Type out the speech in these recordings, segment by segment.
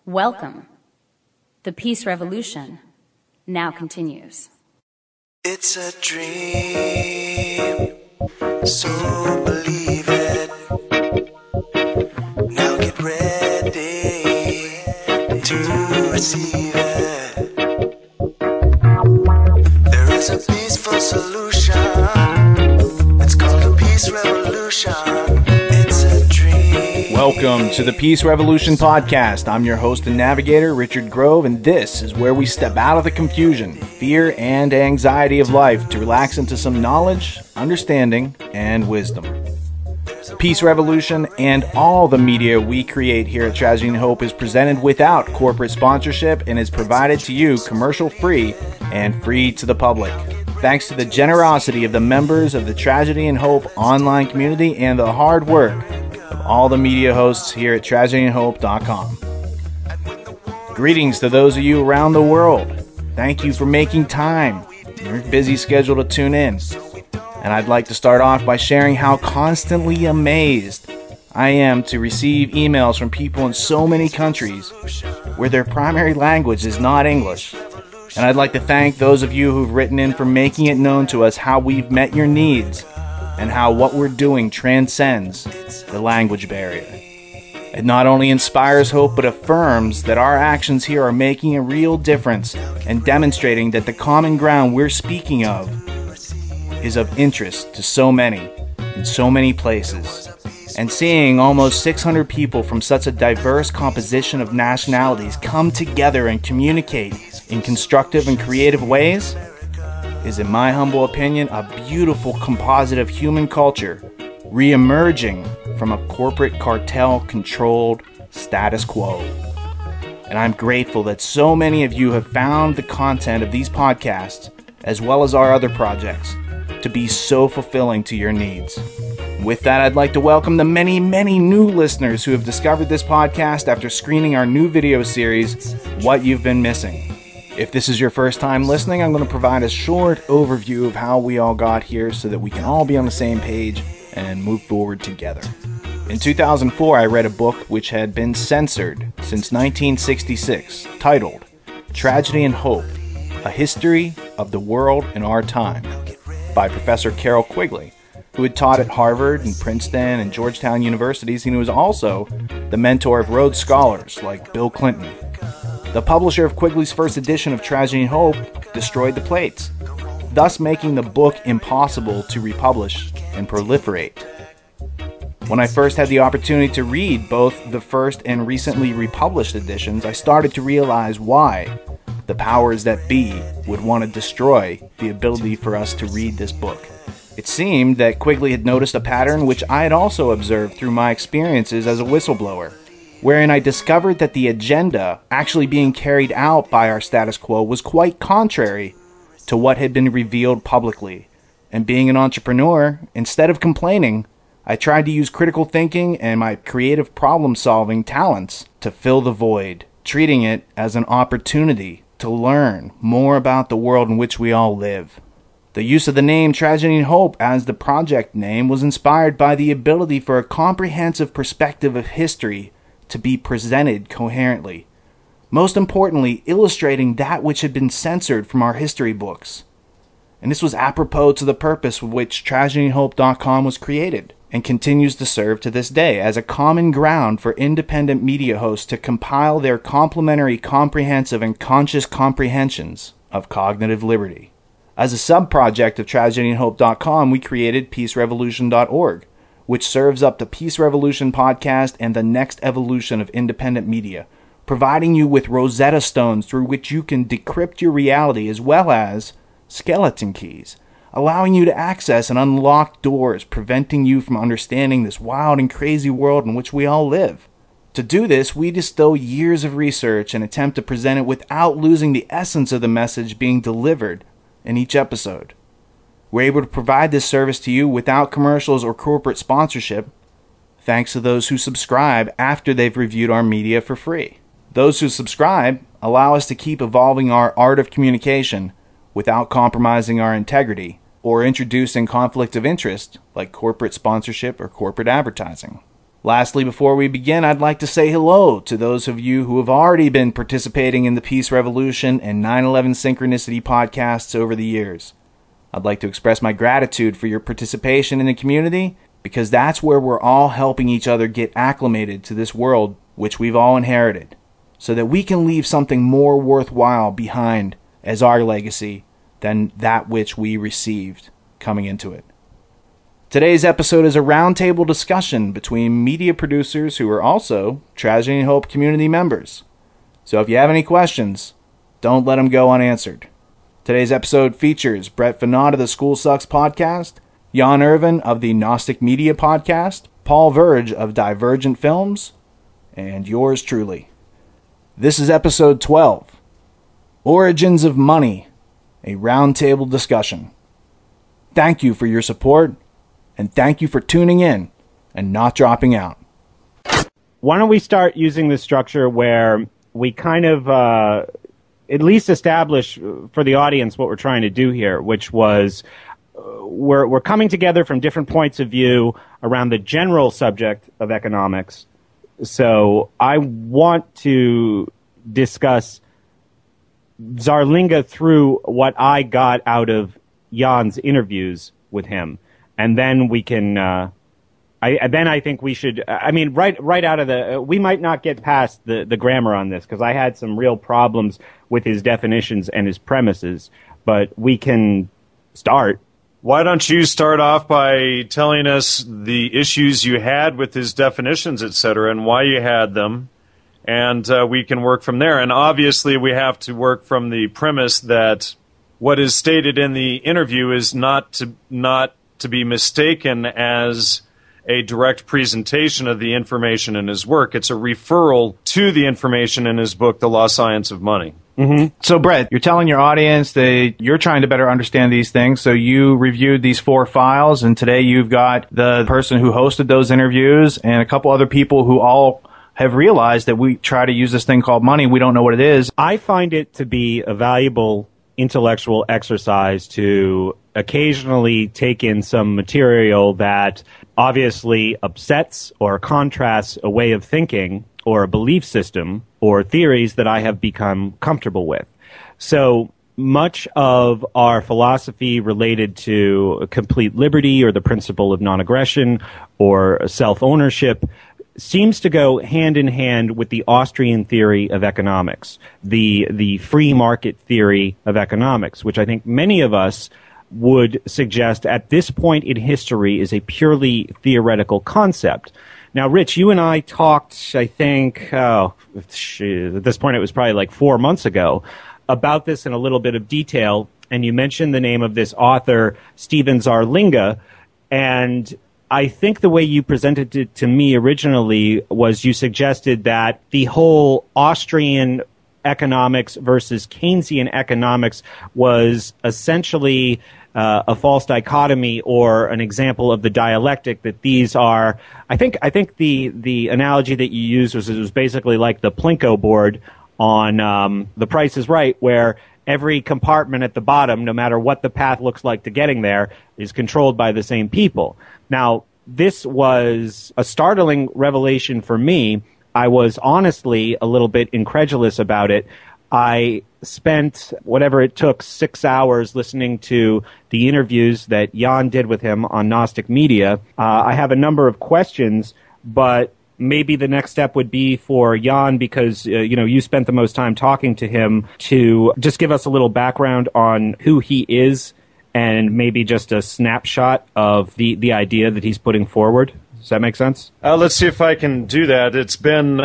Welcome. The Peace Revolution now continues. It's a dream, so believe it. Now get ready to receive it. There is a peaceful solution. It's called the Peace Revolution. It's a dream. Welcome to the Peace Revolution podcast. I'm your host and navigator, Richard Grove, and this is where we step out of the confusion, fear, and anxiety of life to relax into some knowledge, understanding, and wisdom. Peace Revolution and all the media we create here at Tragedy and Hope is presented without corporate sponsorship and is provided to you commercial-free and free to the public. Thanks to the generosity of the members of the Tragedy and Hope online community and the hard work of all the media hosts here at TragedyandHope.com. Greetings to those of you around the world. Thank you for making time in your busy schedule to tune in. And I'd like to start off by sharing how constantly amazed I am to receive emails from people in so many countries where their primary language is not English. And I'd like to thank those of you who've written in for making it known to us how we've met your needs and how what we're doing transcends the language barrier. It not only inspires hope, but affirms that our actions here are making a real difference and demonstrating that the common ground we're speaking of is of interest to so many, in so many places. And seeing almost 600 people from such a diverse composition of nationalities come together and communicate in constructive and creative ways is, in my humble opinion, a beautiful composite of human culture re-emerging from a corporate cartel-controlled status quo. And I'm grateful that so many of you have found the content of these podcasts, as well as our other projects, to be so fulfilling to your needs. With that, I'd like to welcome the many, many new listeners who have discovered this podcast after screening our new video series, What You've Been Missing. If this is your first time listening, I'm going to provide a short overview of how we all got here so that we can all be on the same page and move forward together. In 2004, I read a book which had been censored since 1966, titled Tragedy and Hope, A History of the World in Our Time, by Professor Carroll Quigley, who had taught at Harvard and Princeton and Georgetown universities, and who was also the mentor of Rhodes Scholars like Bill Clinton. The publisher of Quigley's first edition of Tragedy and Hope destroyed the plates, thus making the book impossible to republish and proliferate. When I first had the opportunity to read both the first and recently republished editions, I started to realize why the powers that be would want to destroy the ability for us to read this book. It seemed that Quigley had noticed a pattern which I had also observed through my experiences as a whistleblower, wherein I discovered that the agenda actually being carried out by our status quo was quite contrary to what had been revealed publicly. And being an entrepreneur, instead of complaining, I tried to use critical thinking and my creative problem-solving talents to fill the void, treating it as an opportunity to learn more about the world in which we all live. The use of the name Tragedy and Hope as the project name was inspired by the ability for a comprehensive perspective of history to be presented coherently. Most importantly, illustrating that which had been censored from our history books. And this was apropos to the purpose with which TragedyandHope.com was created, and continues to serve to this day as a common ground for independent media hosts to compile their complementary, comprehensive, and conscious comprehensions of cognitive liberty. As a sub-project of TragedyandHope.com, we created PeaceRevolution.org, which serves up the Peace Revolution podcast and the next evolution of independent media, providing you with Rosetta Stones through which you can decrypt your reality, as well as skeleton keys, allowing you to access and unlock doors, preventing you from understanding this wild and crazy world in which we all live. To do this, we distill years of research and attempt to present it without losing the essence of the message being delivered in each episode. We're able to provide this service to you without commercials or corporate sponsorship, thanks to those who subscribe after they've reviewed our media for free. Those who subscribe allow us to keep evolving our art of communication without compromising our integrity or introducing conflict of interest like corporate sponsorship or corporate advertising. Lastly, before we begin, I'd like to say hello to those of you who have already been participating in the Peace Revolution and 9/11 Synchronicity podcasts over the years. I'd like to express my gratitude for your participation in the community, because that's where we're all helping each other get acclimated to this world which we've all inherited, so that we can leave something more worthwhile behind as our legacy than that which we received coming into it. Today's episode is a roundtable discussion between media producers who are also Tragedy and Hope community members. So if you have any questions, don't let them go unanswered. Today's episode features Brett Finot of the School Sucks podcast, Jan Irvin of the Gnostic Media podcast, Paul Verge of Divergent Films, and yours truly. This is episode 12, Origins of Money, a roundtable discussion. Thank you for your support, and thank you for tuning in and not dropping out. Why don't we start using this structure where we kind of at least establish for the audience what we're trying to do here, which was we're coming together from different points of view around the general subject of economics. So I want to discuss Zarlinga through what I got out of Jan's interviews with him. And then we can, I think we should, right out of we might not get past the grammar on this, because I had some real problems with his definitions and his premises, but we can start. Why don't you start off by telling us the issues you had with his definitions, et cetera, and why you had them, and we can work from there. And obviously we have to work from the premise that what is stated in the interview is not to be mistaken as a direct presentation of the information in his work. It's a referral to the information in his book, The Lost Science of Money. Mm-hmm. So, Brett, you're telling your audience that you're trying to better understand these things, so you reviewed these 4 files, and today you've got the person who hosted those interviews and a couple other people who all have realized that we try to use this thing called money. We don't know what it is. I find it to be a valuable intellectual exercise to occasionally take in some material that obviously upsets or contrasts a way of thinking or a belief system or theories that I have become comfortable with. So much of our philosophy related to complete liberty or the principle of non-aggression or self-ownership seems to go hand in hand with the Austrian theory of economics, the free market theory of economics, which I think many of us would suggest at this point in history is a purely theoretical concept. Now, Rich, you and I talked, I think, at this point it was probably like 4 months ago, about this in a little bit of detail, and you mentioned the name of this author, Stephen Zarlinga, and I think the way you presented it to me originally was you suggested that the whole Austrian economics versus Keynesian economics was essentially a false dichotomy or an example of the dialectic, that these are, I think the analogy that you used was it was basically like the Plinko board on The Price is Right, where every compartment at the bottom, no matter what the path looks like to getting there, is controlled by the same people. Now, this was a startling revelation for me. I was honestly a little bit incredulous about it. I spent whatever it took, 6 hours listening to the interviews that Jan did with him on Gnostic Media. I have a number of questions, but maybe the next step would be for Jan, because you spent the most time talking to him, to just give us a little background on who he is and maybe just a snapshot of the idea that he's putting forward. Does that make sense? Let's see if I can do that. It's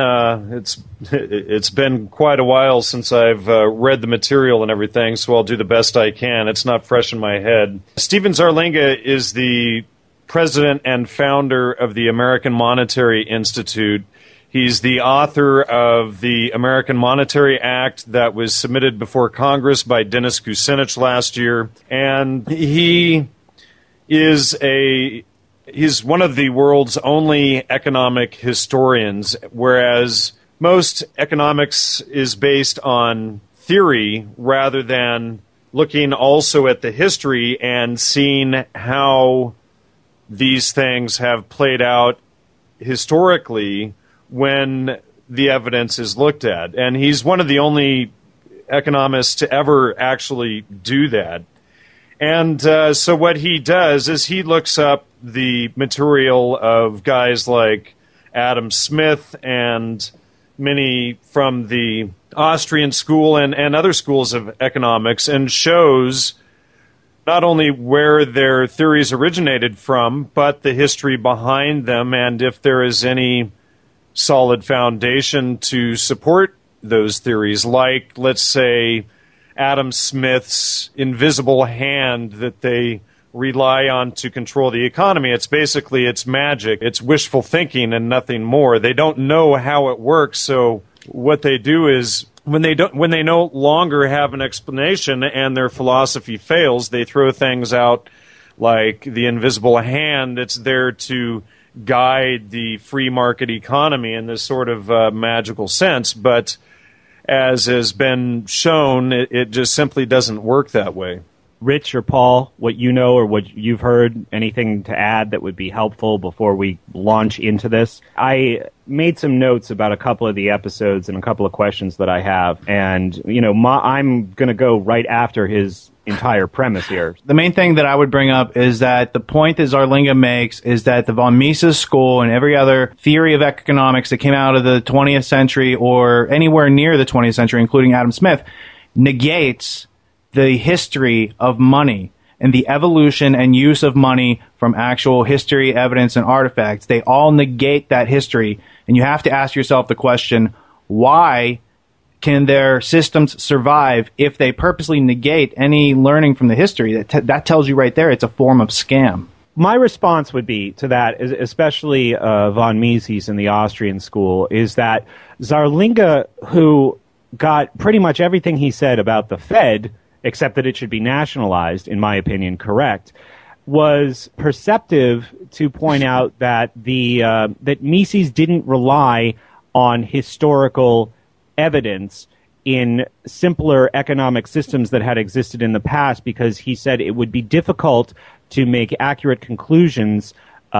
been quite a while since I've read the material and everything, so I'll do the best I can. It's not fresh in my head. Stephen Zarlinga is the president and founder of the American Monetary Institute. He's the author of the American Monetary Act that was submitted before Congress by Dennis Kucinich last year. And he's one of the world's only economic historians, whereas most economics is based on theory rather than looking also at the history and seeing how these things have played out historically when the evidence is looked at. And he's one of the only economists to ever actually do that. And so what he does is he looks up the material of guys like Adam Smith and many from the Austrian school and other schools of economics, and shows not only where their theories originated from, but the history behind them, and if there is any solid foundation to support those theories, like, let's say, Adam Smith's invisible hand that they rely on to control the economy. It's magic. It's wishful thinking and nothing more. They don't know how it works, so what they do is when they no longer have an explanation and their philosophy fails, they throw things out like the invisible hand. It's there to guide the free market economy in this sort of magical sense, but as has been shown, it just simply doesn't work that way. Rich or Paul, what you know or what you've heard, anything to add that would be helpful before we launch into this? I made some notes about a couple of the episodes and a couple of questions that I have, and I'm going to go right after his entire premise here. The main thing that I would bring up is that the point that Zarlinga makes is that the von Mises school and every other theory of economics that came out of the 20th century or anywhere near the 20th century, including Adam Smith, negates the history of money and the evolution and use of money from actual history, evidence, and artifacts. They all negate that history, and you have to ask yourself the question, why can their systems survive if they purposely negate any learning from the history? That tells you right there it's a form of scam. My response would be to that, especially von Mises in the Austrian school, is that Zarlinga, who got pretty much everything he said about the Fed, except that it should be nationalized, in my opinion, correct, was perceptive to point out that that Mises didn't rely on historical evidence in simpler economic systems that had existed in the past, because he said it would be difficult to make accurate conclusions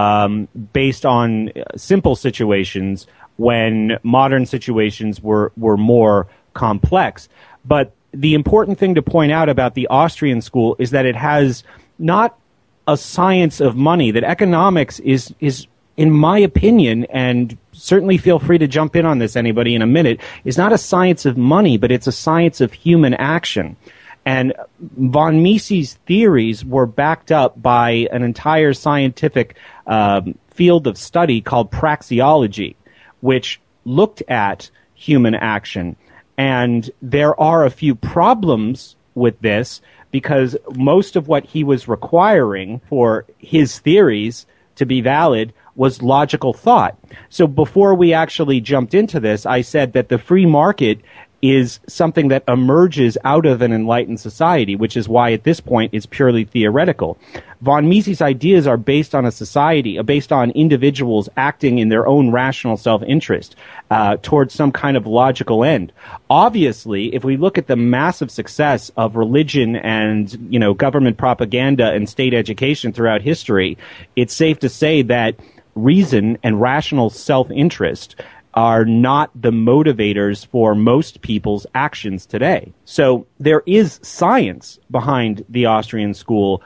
based on simple situations when modern situations were more complex. But the important thing to point out about the Austrian school is that it has not a science of money, that economics is in my opinion, and certainly feel free to jump in on this, anybody, in a minute, is not a science of money, but it's a science of human action. And von Mises' theories were backed up by an entire scientific field of study called praxeology, which looked at human action. And there are a few problems with this, because most of what he was requiring for his theories to be valid was logical thought. So before we actually jumped into this, I said that the free market is something that emerges out of an enlightened society, which is why at this point it's purely theoretical. Von Mises' ideas are based on a society, based on individuals acting in their own rational self-interest towards some kind of logical end. Obviously, if we look at the massive success of religion and, government propaganda and state education throughout history, it's safe to say that reason and rational self-interest are not the motivators for most people's actions today. So there is science behind the Austrian school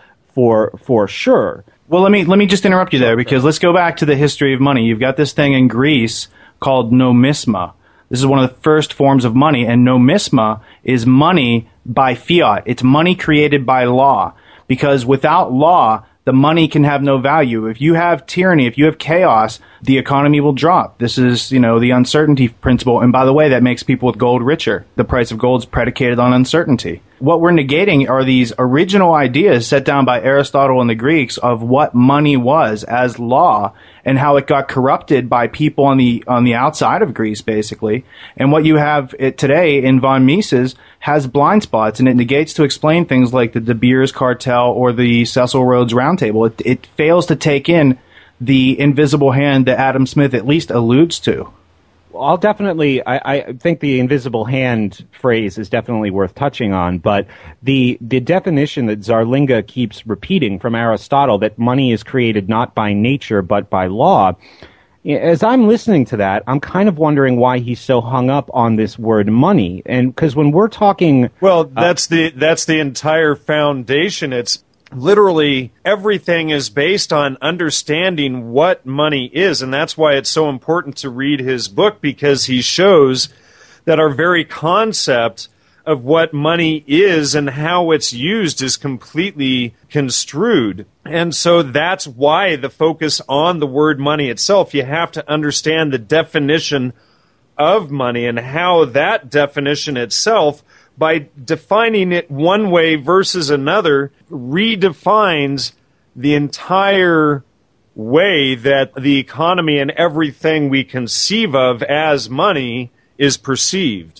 for sure. Well, let me just interrupt you there, because let's go back to the history of money. You've got this thing in Greece called nomisma. This is one of the first forms of money, and nomisma is money by fiat. It's money created by law, because without law, the money can have no value. If you have tyranny, if you have chaos, the economy will drop. This is, the uncertainty principle. And by the way, that makes people with gold richer. The price of gold is predicated on uncertainty. What we're negating are these original ideas set down by Aristotle and the Greeks of what money was as law and how it got corrupted by people on the outside of Greece, basically. And what you have today in von Mises has blind spots, and it negates to explain things like the De Beers cartel or the Cecil Rhodes Roundtable. It fails to take in the invisible hand that Adam Smith at least alludes to. I'll definitely, I think the invisible hand phrase is definitely worth touching on, but the definition that Zarlinga keeps repeating from Aristotle, that money is created not by nature but by law, As I'm listening to that, I'm kind of wondering why he's so hung up on this word money. And because when we're talking... Well, that's the entire foundation. It's literally everything is based on understanding what money is. And that's why it's so important to read his book, because he shows that our very concept of what money is and how it's used is completely construed. And so that's why the focus on the word money itself. You have to understand the definition of money and how that definition itself, by defining it one way versus another, redefines the entire way that the economy and everything we conceive of as money is perceived.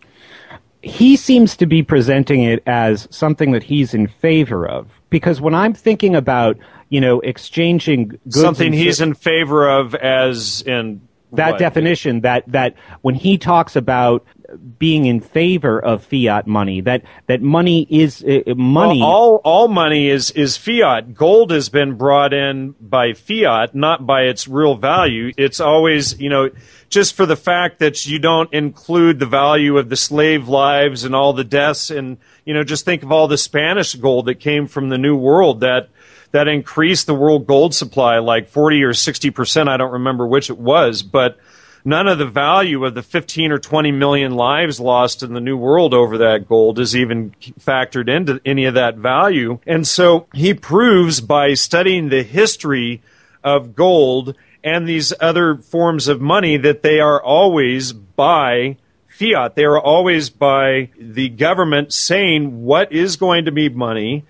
He seems to be presenting it as something that he's in favor of. Because when I'm thinking about, exchanging goods... Something he's in favor of as in... That what? definition, that when he talks about being in favor of fiat money, that money is money... Well, all money is fiat. Gold has been brought in by fiat, not by its real value. It's always, just for the fact that you don't include the value of the slave lives and all the deaths, and just think of all the Spanish gold that came from the New World that increased the world gold supply like 40 or 60%. I don't remember which it was, but none of the value of the 15 or 20 million lives lost in the New World over that gold is even factored into any of that value. And so he proves by studying the history of gold and these other forms of money that they are always by fiat. They are always by the government saying what is going to be money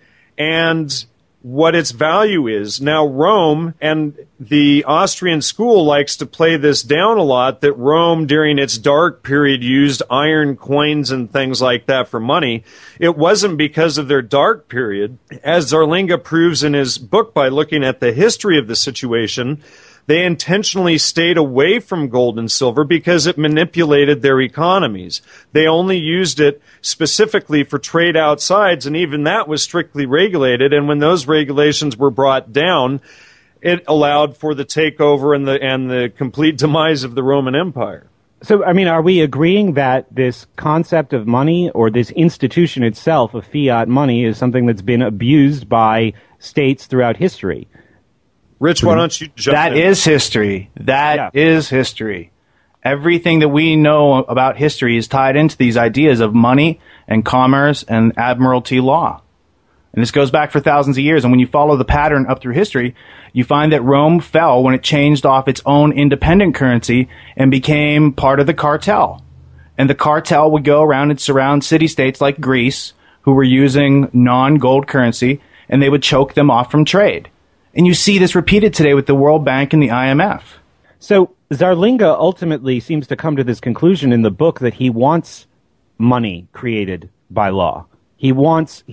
and what its value is. Now, Rome and the Austrian school likes to play this down a lot, that Rome during its dark period used iron coins and things like that for money. It wasn't because of their dark period. As Zarlinga proves in his book by looking at the history of the situation, they intentionally stayed away from gold and silver because it manipulated their economies. They only used it specifically for trade outsides, and even that was strictly regulated. And when those regulations were brought down, it allowed for the takeover and the complete demise of the Roman Empire. So, are we agreeing that this concept of money, or this institution itself of fiat money, is something that's been abused by states throughout history? Rich, why don't you jump in? That is history. That is history. Everything that we know about history is tied into these ideas of money and commerce and admiralty law. And this goes back for thousands of years. And when you follow the pattern up through history, you find that Rome fell when it changed off its own independent currency and became part of the cartel. And the cartel would go around and surround city-states like Greece, who were using non-gold currency, and they would choke them off from trade. And you see this repeated today with the World Bank and the IMF. So Zarlinga ultimately seems to come to this conclusion in the book that he wants money created by law. He wants...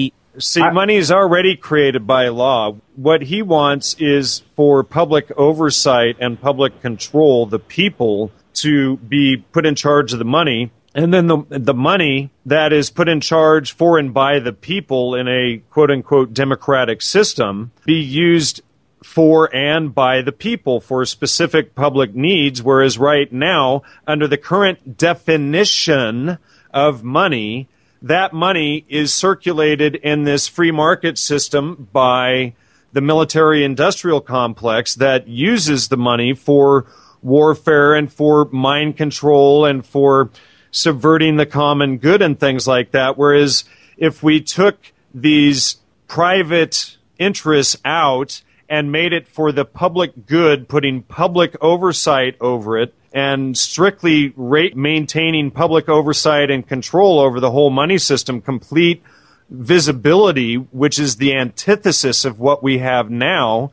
money is already created by law. What he wants is for public oversight and public control, the people to be put in charge of the money. And then the money that is put in charge for and by the people in a quote-unquote democratic system be used for and by the people for specific public needs, whereas right now, under the current definition of money, that money is circulated in this free market system by the military-industrial complex that uses the money for warfare and for mind control and for subverting the common good and things like that. Whereas if we took these private interests out and made it for the public good, putting public oversight over it and strictly maintaining public oversight and control over the whole money system, complete visibility, which is the antithesis of what we have now,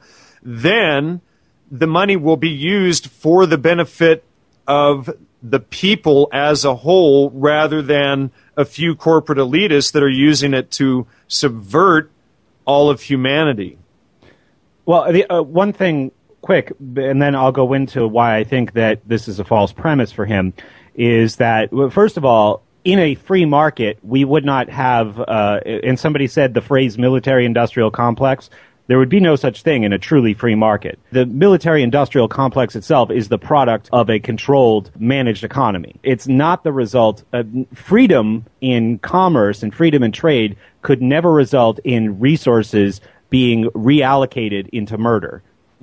then the money will be used for the benefit of the people as a whole, rather than a few corporate elitists that are using it to subvert all of humanity. Well, one thing quick, and then I'll go into why I think that this is a false premise for him, is that, first of all, in a free market, we would not have, and somebody said the phrase military-industrial complex, there would be no such thing in a truly free market. The military-industrial complex itself is the product of a controlled, managed economy. It's not the result of freedom in commerce and freedom in trade could never result in resources being reallocated into murder.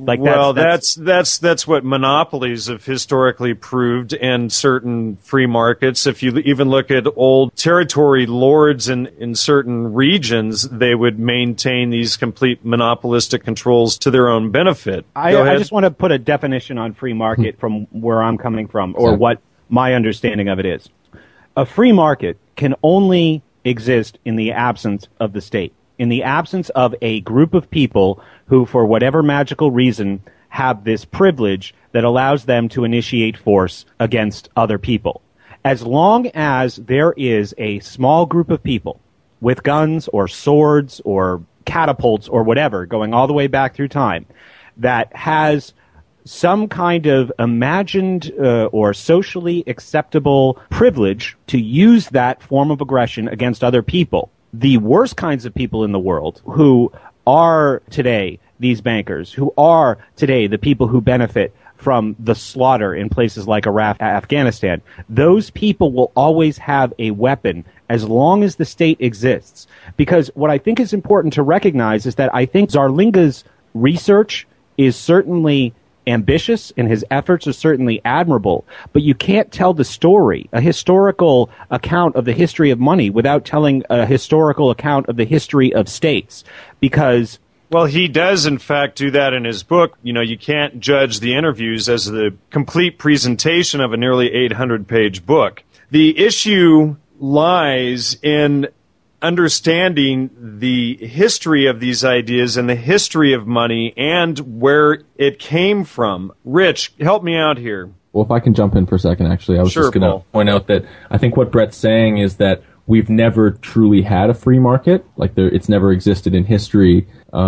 That's what monopolies have historically proved in certain free markets. If you even look at old territory lords in certain regions, they would maintain these complete monopolistic controls to their own benefit. I just want to put a definition on free market from where I'm coming from, or what my understanding of it is. A free market can only exist in the absence of the state, in the absence of a group of people who, for whatever magical reason, have this privilege that allows them to initiate force against other people. As long as there is a small group of people with guns or swords or catapults or whatever, going all the way back through time, that has some kind of imagined or socially acceptable privilege to use that form of aggression against other people, the worst kinds of people in the world who are today these bankers, who are today the people who benefit from the slaughter in places like Iraq, Afghanistan, those people will always have a weapon as long as the state exists. Because what I think is important to recognize is that I think Zarlinga's research is certainly ambitious and his efforts are certainly admirable, but you can't tell the story, a historical account of the history of money, without telling a historical account of the history of states. Because well, he does, in fact, do that in his book. You know, you can't judge the interviews as the complete presentation of a nearly 800-page book. The issue lies in understanding the history of these ideas and the history of money and where it came from. Rich, help me out here. Well, if I can jump in for a second, actually, I was Sure, just going Paul. to point out that I think what Brett's saying is that we've never truly had a free market. Like, it's never existed in history.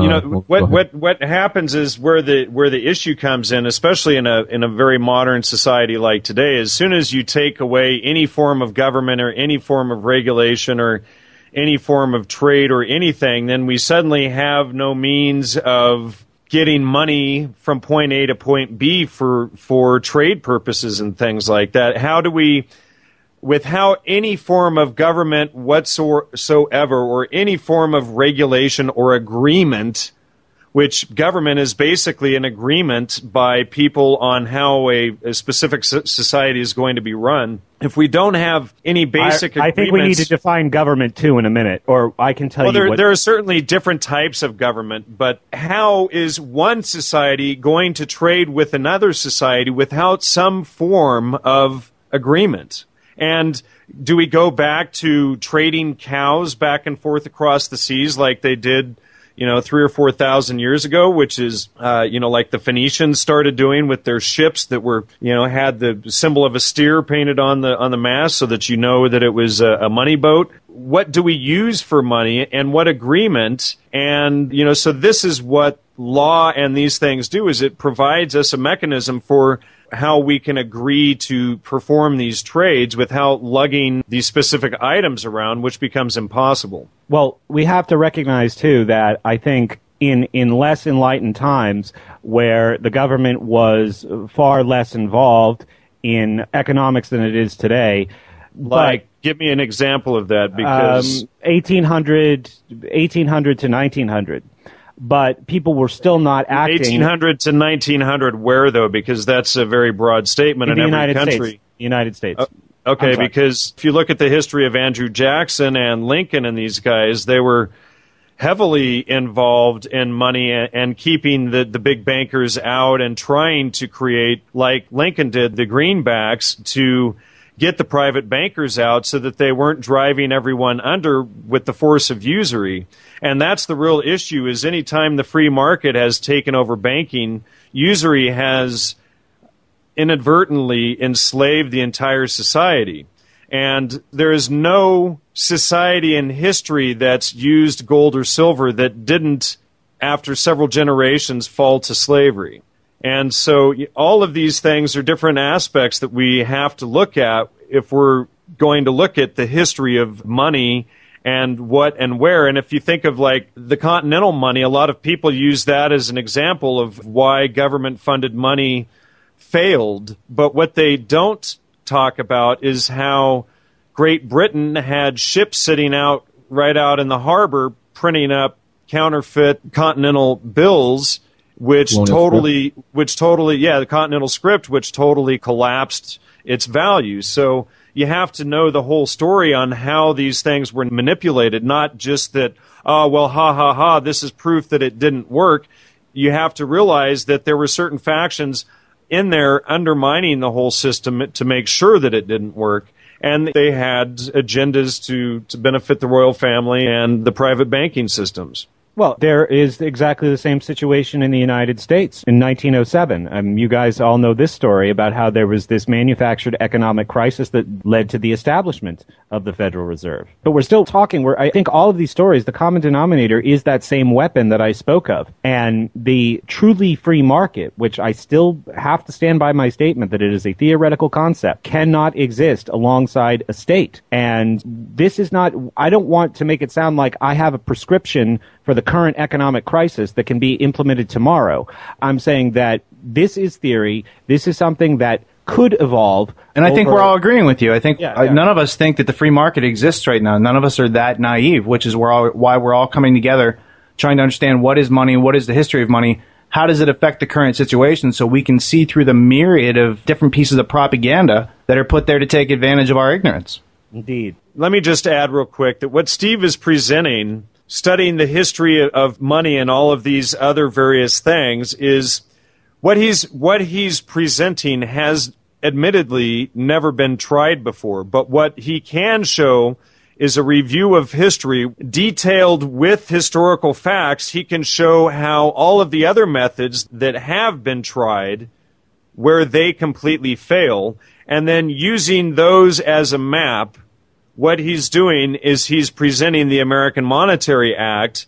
What happens is where the issue comes in, especially in a very modern society like today, as soon as you take away any form of government or any form of regulation or any form of trade or anything, then we suddenly have no means of getting money from point A to point B for trade purposes and things like that. How do we, without any form of government whatsoever or any form of regulation or agreement, which government is basically an agreement by people on how a specific society is going to be run. If we don't have any basic agreements... I think we need to define government, too, in a minute, or I can tell you what... There are certainly different types of government, but how is one society going to trade with another society without some form of agreement? And do we go back to trading cows back and forth across the seas like they did 3,000 or 4,000 years ago, which is, like the Phoenicians started doing with their ships that were, had the symbol of a steer painted on the mast so that you know that it was a money boat. What do we use for money and what agreement? And, so this is what law and these things do, is it provides us a mechanism for how we can agree to perform these trades without lugging these specific items around, which becomes impossible. Well, we have to recognize, too, that I think in less enlightened times where the government was far less involved in economics than it is today. Give me an example of that, because 1800 to 1900. But people were still not acting. 1800 to 1900, where though? Because that's a very broad statement in every country. United States. Okay, because if you look at the history of Andrew Jackson and Lincoln and these guys, they were heavily involved in money and keeping the big bankers out and trying to create, like Lincoln did, the greenbacks to get the private bankers out so that they weren't driving everyone under with the force of usury. And that's the real issue, is any time the free market has taken over banking, usury has inadvertently enslaved the entire society. And there is no society in history that's used gold or silver that didn't, after several generations, fall to slavery. And so all of these things are different aspects that we have to look at if we're going to look at the history of money and what and where. And if you think of like the Continental money, a lot of people use that as an example of why government-funded money failed. But what they don't talk about is how Great Britain had ships sitting out right out in the harbor printing up counterfeit Continental bills, the Continental script, which totally collapsed its value. So you have to know the whole story on how these things were manipulated, not just that, oh, well, this is proof that it didn't work. You have to realize that there were certain factions in there undermining the whole system to make sure that it didn't work. And they had agendas to benefit the royal family and the private banking systems. Well, there is exactly the same situation in the United States in 1907. You guys all know this story about how there was this manufactured economic crisis that led to the establishment of the Federal Reserve. But we're still talking where I think all of these stories, the common denominator is that same weapon that I spoke of. And the truly free market, which I still have to stand by my statement that it is a theoretical concept, cannot exist alongside a state. And this is not, I don't want to make it sound like I have a prescription for the current economic crisis that can be implemented tomorrow. I'm saying that this is theory. This is something that could evolve. And I think we're all agreeing with you. I think none of us think that the free market exists right now. None of us are that naive, which is why we're all coming together, trying to understand what is money, what is the history of money, how does it affect the current situation, so we can see through the myriad of different pieces of propaganda that are put there to take advantage of our ignorance. Indeed. Let me just add real quick that what Steve is presenting, studying the history of money and all of these other various things, is what he's presenting has admittedly never been tried before. But what he can show is a review of history detailed with historical facts. He can show how all of the other methods that have been tried, where they completely fail, and then using those as a map. What he's doing is he's presenting the American Monetary Act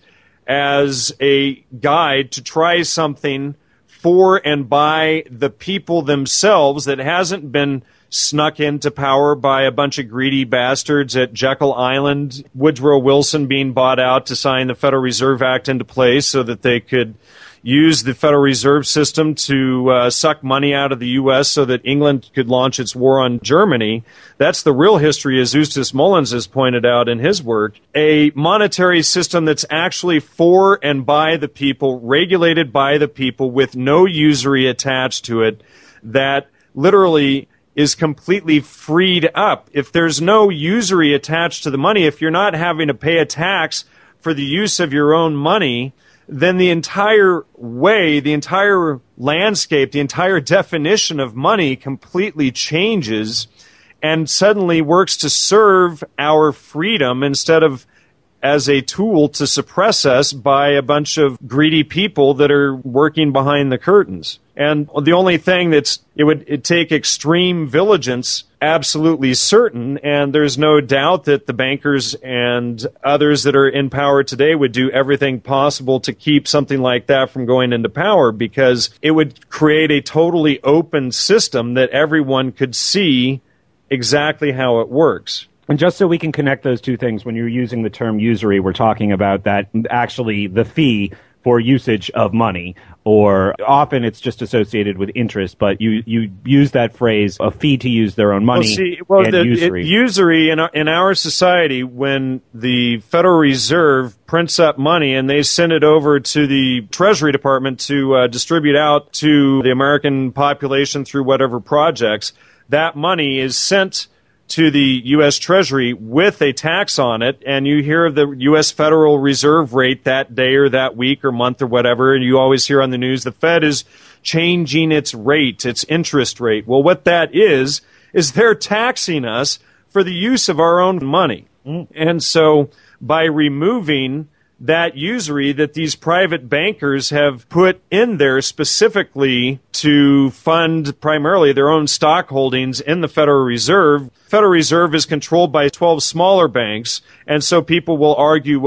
as a guide to try something for and by the people themselves that hasn't been snuck into power by a bunch of greedy bastards at Jekyll Island, Woodrow Wilson being bought out to sign the Federal Reserve Act into place so that they could use the Federal Reserve System to suck money out of the U.S. so that England could launch its war on Germany. That's the real history, as Eustace Mullins has pointed out in his work. A monetary system that's actually for and by the people, regulated by the people, with no usury attached to it, that literally is completely freed up. If there's no usury attached to the money, if you're not having to pay a tax for the use of your own money, then the entire way, the entire landscape, the entire definition of money completely changes and suddenly works to serve our freedom instead of as a tool to suppress us by a bunch of greedy people that are working behind the curtains. And the only thing it'd take extreme vigilance, absolutely certain, and there's no doubt that the bankers and others that are in power today would do everything possible to keep something like that from going into power, because it would create a totally open system that everyone could see exactly how it works. And just so we can connect those two things, when you're using the term usury, we're talking about that actually the fee for usage of money, or often it's just associated with interest, but you use that phrase, a fee to use their own money, usury. Usury in our society, when the Federal Reserve prints up money and they send it over to the Treasury Department to distribute out to the American population through whatever projects, that money is sent to the U.S. Treasury with a tax on it, and you hear of the U.S. Federal Reserve rate that day or that week or month or whatever, and you always hear on the news the Fed is changing its rate, its interest rate. Well, what that is they're taxing us for the use of our own money. And so by removing that usury that these private bankers have put in there specifically to fund primarily their own stock holdings in the Federal Reserve. Federal Reserve is controlled by 12 smaller banks, and so people will argue, well,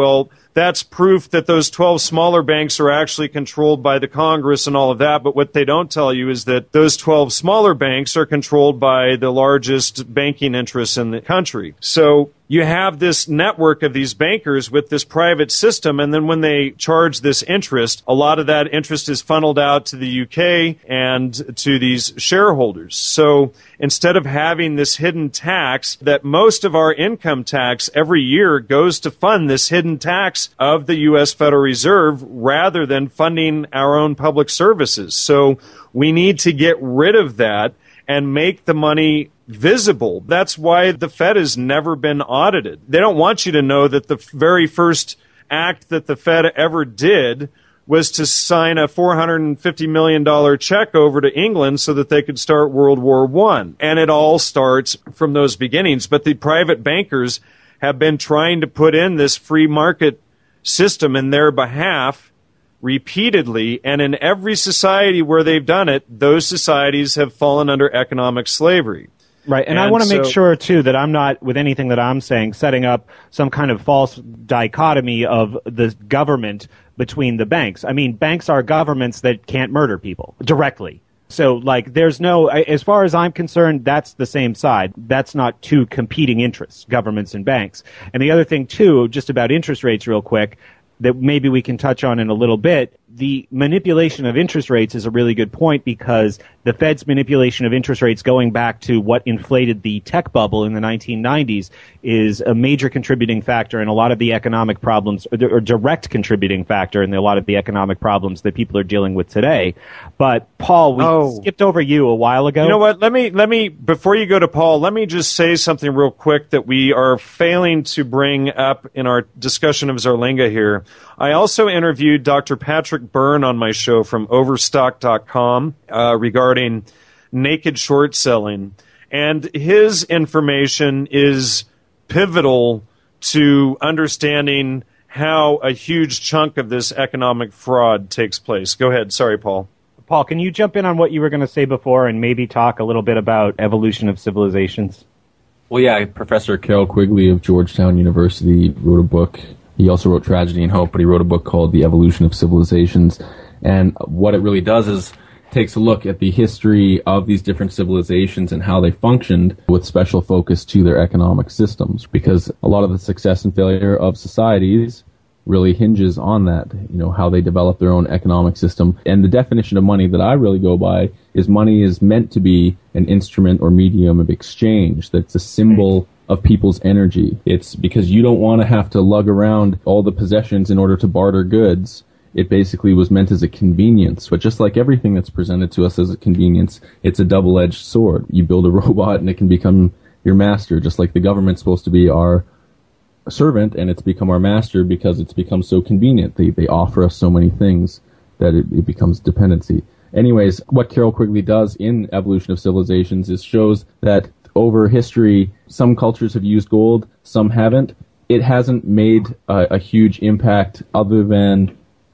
that's proof that those 12 smaller banks are actually controlled by the Congress and all of that. But what they don't tell you is that those 12 smaller banks are controlled by the largest banking interests in the country. So you have this network of these bankers with this private system, and then when they charge this interest, a lot of that interest is funneled out to the UK and to these shareholders. So instead of having this hidden tax, that most of our income tax every year goes to fund this hidden tax of the U.S. Federal Reserve rather than funding our own public services. So we need to get rid of that and make the money visible. That's why the Fed has never been audited. They don't want you to know that the very first act that the Fed ever did was to sign a $450 million check over to England so that they could start World War I. And it all starts from those beginnings. But the private bankers have been trying to put in this free market system in their behalf repeatedly, and in every society where they've done it, those societies have fallen under economic slavery. Right, and I want to make sure, too, that I'm not, with anything that I'm saying, setting up some kind of false dichotomy of the government between the banks. I mean, banks are governments that can't murder people directly. So, like, there's no, as far as I'm concerned, that's the same side. That's not two competing interests, governments and banks. And the other thing, too, just about interest rates real quick, that maybe we can touch on in a little bit, the manipulation of interest rates is a really good point, because the Fed's manipulation of interest rates going back to what inflated the tech bubble in the 1990s is a major contributing factor in a lot of the economic problems, or direct contributing factor in a lot of the economic problems that people are dealing with today. But Paul, we skipped over you a while ago. You know what? Let me before you go to Paul, let me just say something real quick that we are failing to bring up in our discussion of Zarlinga here. I also interviewed Dr. Patrick Byrne on my show from Overstock.com regarding naked short selling. And his information is pivotal to understanding how a huge chunk of this economic fraud takes place. Go ahead. Sorry, Paul. Paul, can you jump in on what you were going to say before and maybe talk a little bit about evolution of civilizations? Well, yeah, Professor Carroll Quigley of Georgetown University wrote a book. He also wrote Tragedy and Hope, but he wrote a book called The Evolution of Civilizations. And what it really does is takes a look at the history of these different civilizations and how they functioned, with special focus to their economic systems, because a lot of the success and failure of societies really hinges on that, how they develop their own economic system. And the definition of money that I really go by is money is meant to be an instrument or medium of exchange, that's a symbol of people's energy. It's because you don't want to have to lug around all the possessions in order to barter goods. It basically was meant as a convenience. But just like everything that's presented to us as a convenience, it's a double-edged sword. You build a robot and it can become your master, just like the government's supposed to be our servant, and it's become our master because it's become so convenient. They offer us so many things that it becomes dependency. Anyways, what Carroll Quigley does in Evolution of Civilizations is shows that over history, some cultures have used gold, some haven't. It hasn't made a huge impact other than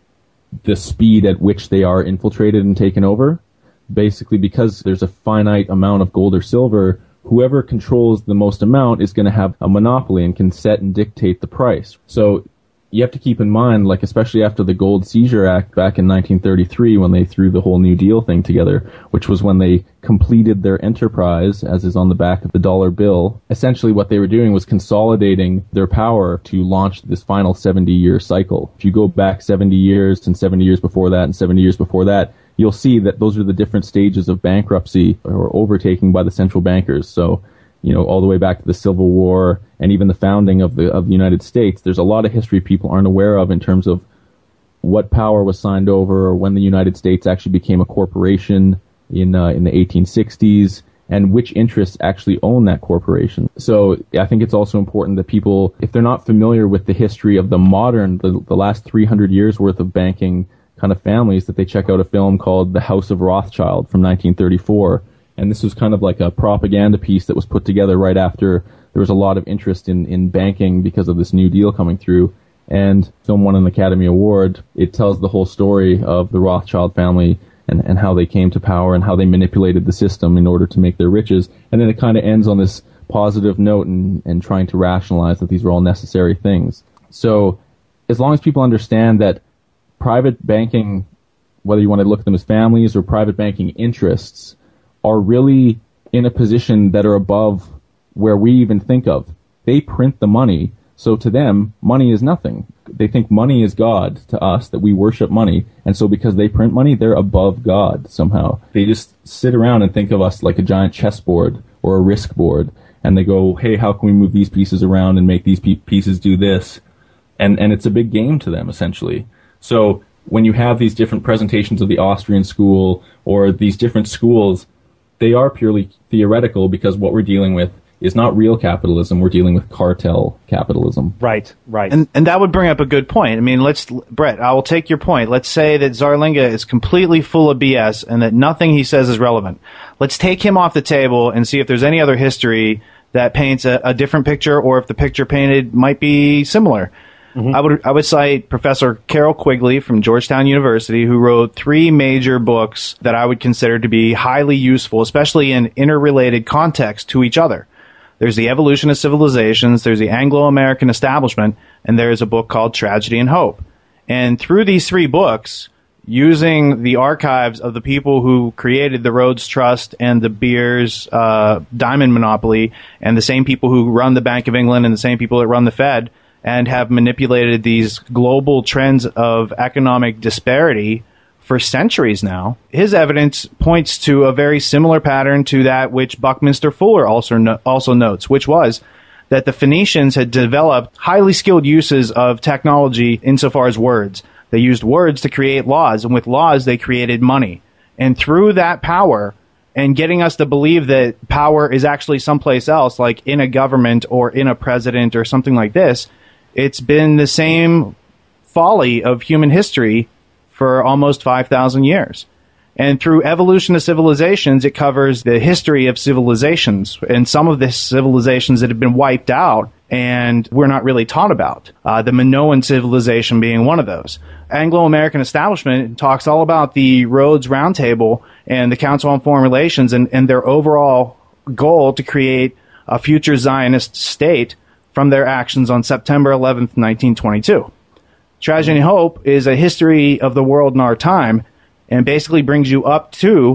the speed at which they are infiltrated and taken over. Basically, because there's a finite amount of gold or silver, whoever controls the most amount is going to have a monopoly and can set and dictate the price. So you have to keep in mind, like, especially after the Gold Seizure Act back in 1933, when they threw the whole New Deal thing together, which was when they completed their enterprise, as is on the back of the dollar bill. Essentially what they were doing was consolidating their power to launch this final 70-year cycle. If you go back 70 years and 70 years before that and 70 years before that, you'll see that those are the different stages of bankruptcy or overtaking by the central bankers. So, all the way back to the Civil War and even the founding of the United States, there's a lot of history people aren't aware of in terms of what power was signed over, or when the United States actually became a corporation in the 1860s, and which interests actually own that corporation. So I think it's also important that people, if they're not familiar with the history of the last 300 years worth of banking kind of families, that they check out a film called The House of Rothschild from 1934. And this was kind of like a propaganda piece that was put together right after there was a lot of interest in banking because of this New Deal coming through. And film won an Academy Award. It tells the whole story of the Rothschild family and how they came to power and how they manipulated the system in order to make their riches. And then it kind of ends on this positive note and trying to rationalize that these were all necessary things. So as long as people understand that private banking, whether you want to look at them as families or private banking interests, are really in a position that are above where we even think of. They print the money, so to them, money is nothing. They think money is God to us, that we worship money, and so because they print money, they're above God somehow. They just sit around and think of us like a giant chessboard or a risk board, and they go, hey, how can we move these pieces around and make these pieces do this? And it's a big game to them, essentially. So when you have these different presentations of the Austrian school or these different schools, they are purely theoretical because what we're dealing with is not real capitalism. We're dealing with cartel capitalism. Right. And that would bring up a good point. I mean, Brett, I will take your point. Let's say that Zarlinga is completely full of BS and that nothing he says is relevant. Let's take him off the table and see if there's any other history that paints a different picture, or if the picture painted might be similar. I would cite Professor Carroll Quigley from Georgetown University, who wrote 3 major books that I would consider to be highly useful, especially in interrelated context to each other. There's The Evolution of Civilizations, there's The Anglo-American Establishment, and there's a book called Tragedy and Hope. And through these 3 books, using the archives of the people who created the Rhodes Trust and the Beers diamond monopoly, and the same people who run the Bank of England and the same people that run the Fed, and have manipulated these global trends of economic disparity for centuries now, his evidence points to a very similar pattern to that which Buckminster Fuller also notes, which was that the Phoenicians had developed highly skilled uses of technology insofar as words. They used words to create laws, and with laws they created money. And through that power, and getting us to believe that power is actually someplace else, like in a government or in a president or something like this, it's been the same folly of human history for almost 5,000 years. And through Evolution of Civilizations, it covers the history of civilizations and some of the civilizations that have been wiped out and we're not really taught about. The Minoan civilization being one of those. Anglo-American Establishment talks all about the Rhodes Roundtable and the Council on Foreign Relations and their overall goal to create a future Zionist state from their actions on September 11th, 1922. Tragedy and Hope is a history of the world in our time and basically brings you up to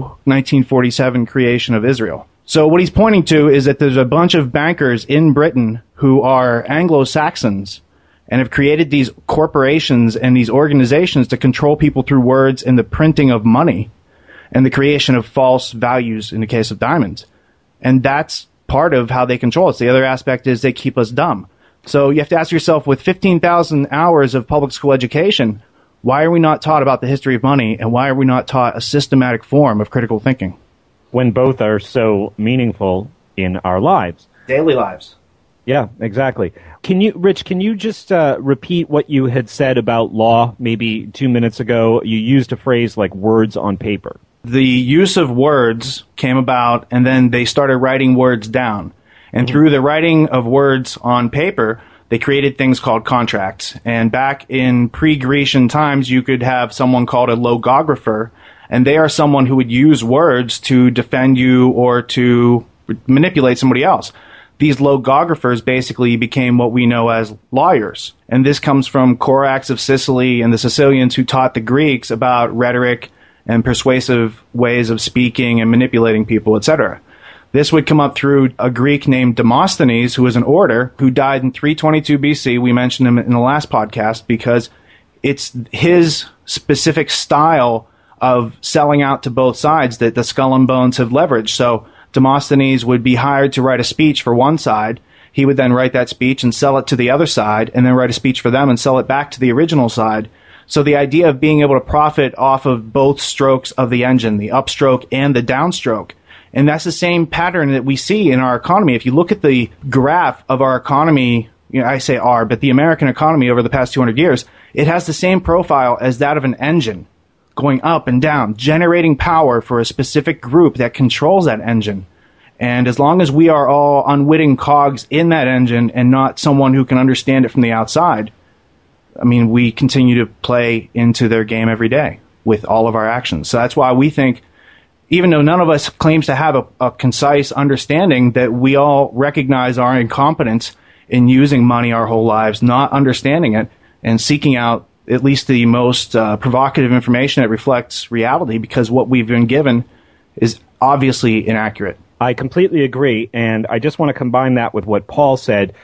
1947 creation of Israel. So what he's pointing to is that there's a bunch of bankers in Britain who are Anglo-Saxons and have created these corporations and these organizations to control people through words and the printing of money and the creation of false values in the case of diamonds. And that's part of how they control us. The other aspect is they keep us dumb. So you have to ask yourself, with 15,000 hours of public school education, why are we not taught about the history of money, and why are we not taught a systematic form of critical thinking? When both are so meaningful in our lives. Daily lives. Yeah, exactly. Rich, can you just repeat what you had said about law maybe 2 minutes ago? You used a phrase like words on paper. The use of words came about, and then they started writing words down. And through the writing of words on paper, they created things called contracts. And back in pre-Grecian times, you could have someone called a logographer, and they are someone who would use words to defend you or to manipulate somebody else. These logographers basically became what we know as lawyers. And this comes from Corax of Sicily and the Sicilians who taught the Greeks about rhetoric and persuasive ways of speaking and manipulating people, etc. This would come up through a Greek named Demosthenes, who was an orator, who died in 322 BC. We mentioned him in the last podcast because it's his specific style of selling out to both sides that the Skull and Bones have leveraged. So Demosthenes would be hired to write a speech for one side. He would then write that speech and sell it to the other side, and then write a speech for them and sell it back to the original side. So the idea of being able to profit off of both strokes of the engine, the upstroke and the downstroke. And that's the same pattern that we see in our economy. If you look at the graph of our economy, I say our, but the American economy over the past 200 years, it has the same profile as that of an engine, going up and down, generating power for a specific group that controls that engine. And as long as we are all unwitting cogs in that engine and not someone who can understand it from the outside, we continue to play into their game every day with all of our actions. So that's why we think, even though none of us claims to have a concise understanding, that we all recognize our incompetence in using money our whole lives, not understanding it, and seeking out at least the most provocative information that reflects reality, because what we've been given is obviously inaccurate. I completely agree, and I just want to combine that with what Paul said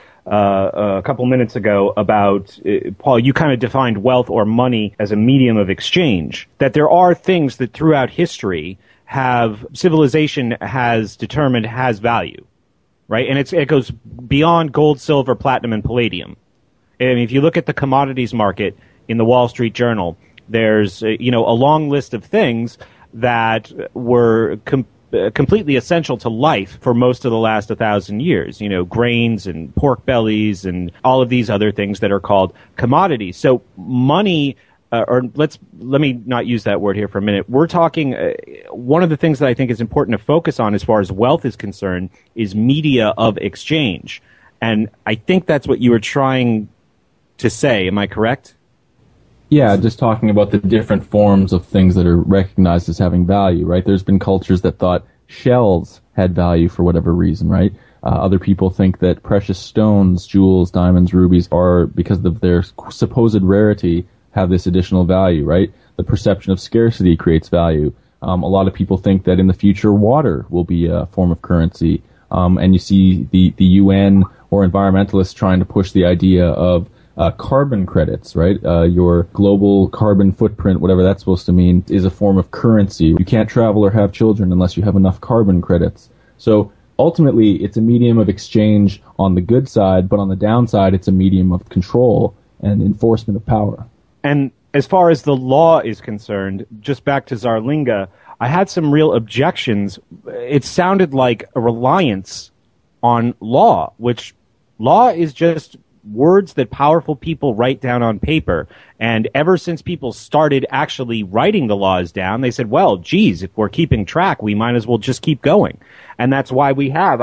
a couple minutes ago about, Paul, you kind of defined wealth or money as a medium of exchange, that there are things that throughout history civilization has determined has value, right? And it goes beyond gold, silver, platinum, and palladium. I mean, if you look at the commodities market in the Wall Street Journal, there's a long list of things that were completely essential to life for most of the last 1,000 years. Grains and pork bellies and all of these other things that are called commodities. So money, let me not use that word here for a minute. We're talking, one of the things that I think is important to focus on as far as wealth is concerned is media of exchange. And I think that's what you were trying to say. Am I correct? Yeah, just talking about the different forms of things that are recognized as having value, right? There's been cultures that thought shells had value for whatever reason, right? Other people think that precious stones, jewels, diamonds, rubies are, because of their supposed rarity, have this additional value, right? The perception of scarcity creates value. A lot of people think that in the future water will be a form of currency. And you see the UN or environmentalists trying to push the idea of carbon credits, right? Your global carbon footprint, whatever that's supposed to mean, is a form of currency. You can't travel or have children unless you have enough carbon credits. So ultimately, it's a medium of exchange on the good side, but on the downside, it's a medium of control and enforcement of power. And as far as the law is concerned, just back to Zarlinga, I had some real objections. It sounded like a reliance on law, which law is just words that powerful people write down on paper. And ever since people started actually writing the laws down, they said, well, geez, if we're keeping track, we might as well just keep going. And that's why we have,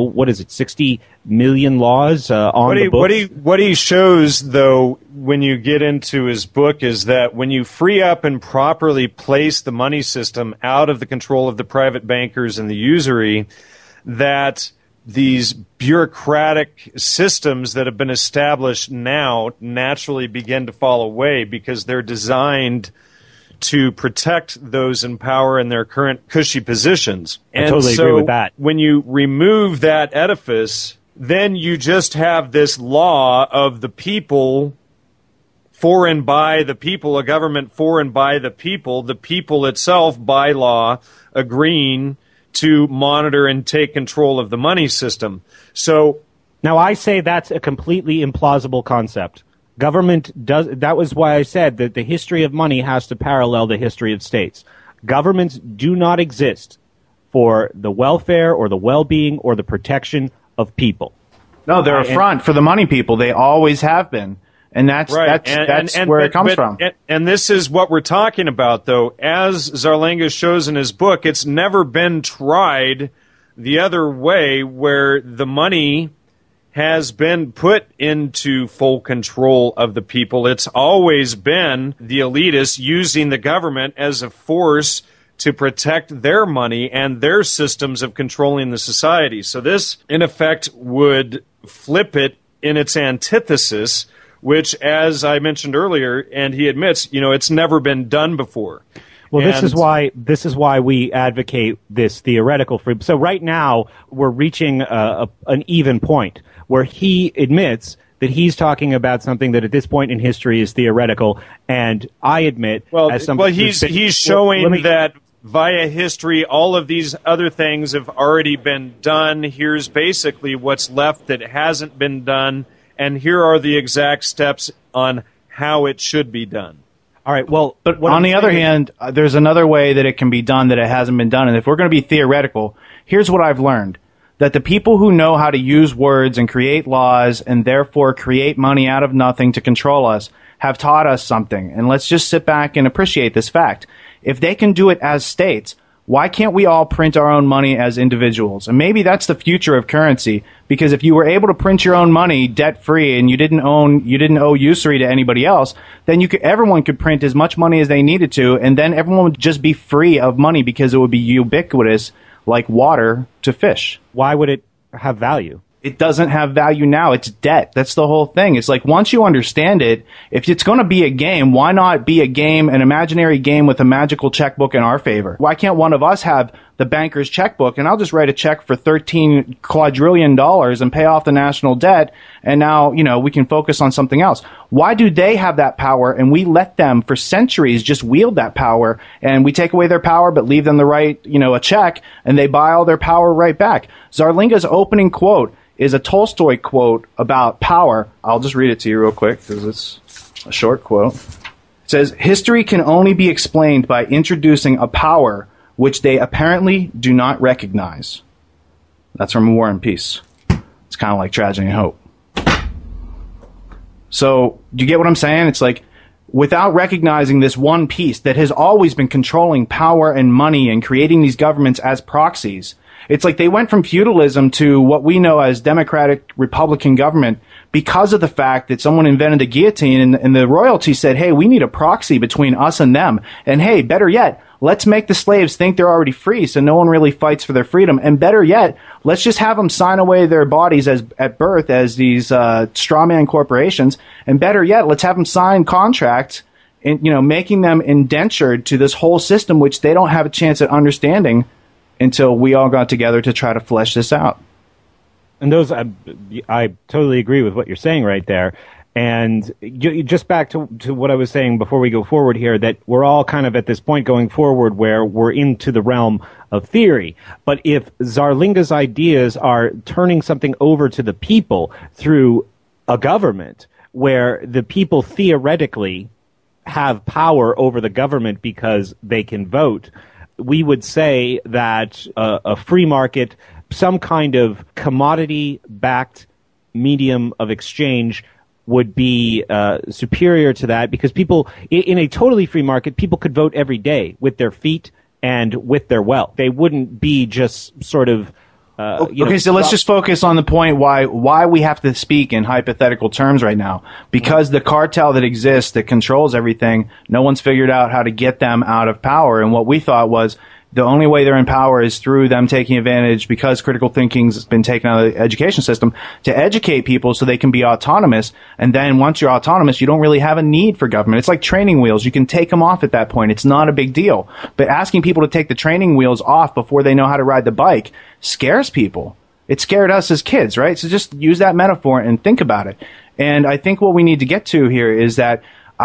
60 million laws on the books? What he shows, though, when you get into his book is that when you free up and properly place the money system out of the control of the private bankers and the usury, that these bureaucratic systems that have been established now naturally begin to fall away because they're designed to protect those in power in their current cushy positions. I totally agree with that. When you remove that edifice, then you just have this law of the people for and by the people, a government for and by the people itself by law agreeing to monitor and take control of the money system. So now I say that's a completely implausible concept. Government does, that was why I said that the history of money has to parallel the history of states. Governments do not exist for the welfare or the well-being or the protection of people. No, they're a front for the money people. They always have been. And that's where it comes from. And this is what we're talking about, though. As Zarlinga shows in his book, it's never been tried the other way, where the money has been put into full control of the people. It's always been the elitists using the government as a force to protect their money and their systems of controlling the society. So this, in effect, would flip it in its antithesis, which, as I mentioned earlier, and he admits, it's never been done before. Well, this is why we advocate this theoretical freedom. So right now we're reaching an even point where he admits that he's talking about something that at this point in history is theoretical, and I admit, he's showing that via history, all of these other things have already been done. Here's basically what's left that hasn't been done. And here are the exact steps on how it should be done. All right, well, but on the other hand, there's another way that it can be done that it hasn't been done. And if we're going to be theoretical, here's what I've learned. That the people who know how to use words and create laws and therefore create money out of nothing to control us have taught us something. And let's just sit back and appreciate this fact. If they can do it as states, why can't we all print our own money as individuals? And maybe that's the future of currency, because if you were able to print your own money debt-free and you didn't owe usury to anybody else, then everyone could print as much money as they needed to, and then everyone would just be free of money because it would be ubiquitous like water to fish. Why would it have value? It doesn't have value now. It's debt. That's the whole thing. It's like once you understand it, if it's going to be a game, why not be a game, an imaginary game with a magical checkbook in our favor? Why can't one of us have the banker's checkbook and I'll just write a check for $13 quadrillion and pay off the national debt, and now, we can focus on something else. Why do they have that power and we let them for centuries just wield that power, and we take away their power but leave them the right, a check, and they buy all their power right back? Zarlinga's opening quote is a Tolstoy quote about power. I'll just read it to you real quick because it's a short quote. It says, "History can only be explained by introducing a power which they apparently do not recognize." That's from War and Peace. It's kind of like Tragedy and Hope. So, do you get what I'm saying? It's like, without recognizing this one piece that has always been controlling power and money and creating these governments as proxies, it's like they went from feudalism to what we know as democratic Republican government because of the fact that someone invented a guillotine and the royalty said, hey, we need a proxy between us and them. And hey, better yet, let's make the slaves think they're already free so no one really fights for their freedom. And better yet, let's just have them sign away their bodies at birth as these strawman corporations. And better yet, let's have them sign contracts, making them indentured to this whole system, which they don't have a chance at understanding until we all got together to try to flesh this out. And those, I totally agree with what you're saying right there. And just back to what I was saying before we go forward here, that we're all kind of at this point going forward where we're into the realm of theory. But if Zarlinga's ideas are turning something over to the people through a government where the people theoretically have power over the government because they can vote, we would say that a free market, some kind of commodity-backed medium of exchange would be superior to that, because people, in a totally free market, people could vote every day with their feet and with their wealth. They wouldn't be just sort of... okay, so let's just focus on the point why we have to speak in hypothetical terms right now. Because the cartel that exists, that controls everything, no one's figured out how to get them out of power. And what we thought was the only way they're in power is through them taking advantage, because critical thinking's been taken out of the education system, to educate people so they can be autonomous. And then once you're autonomous, you don't really have a need for government. It's like training wheels. You can take them off at that point. It's not a big deal. But asking people to take the training wheels off before they know how to ride the bike scares people. It scared us as kids, right? So just use that metaphor and think about it. And I think what we need to get to here is that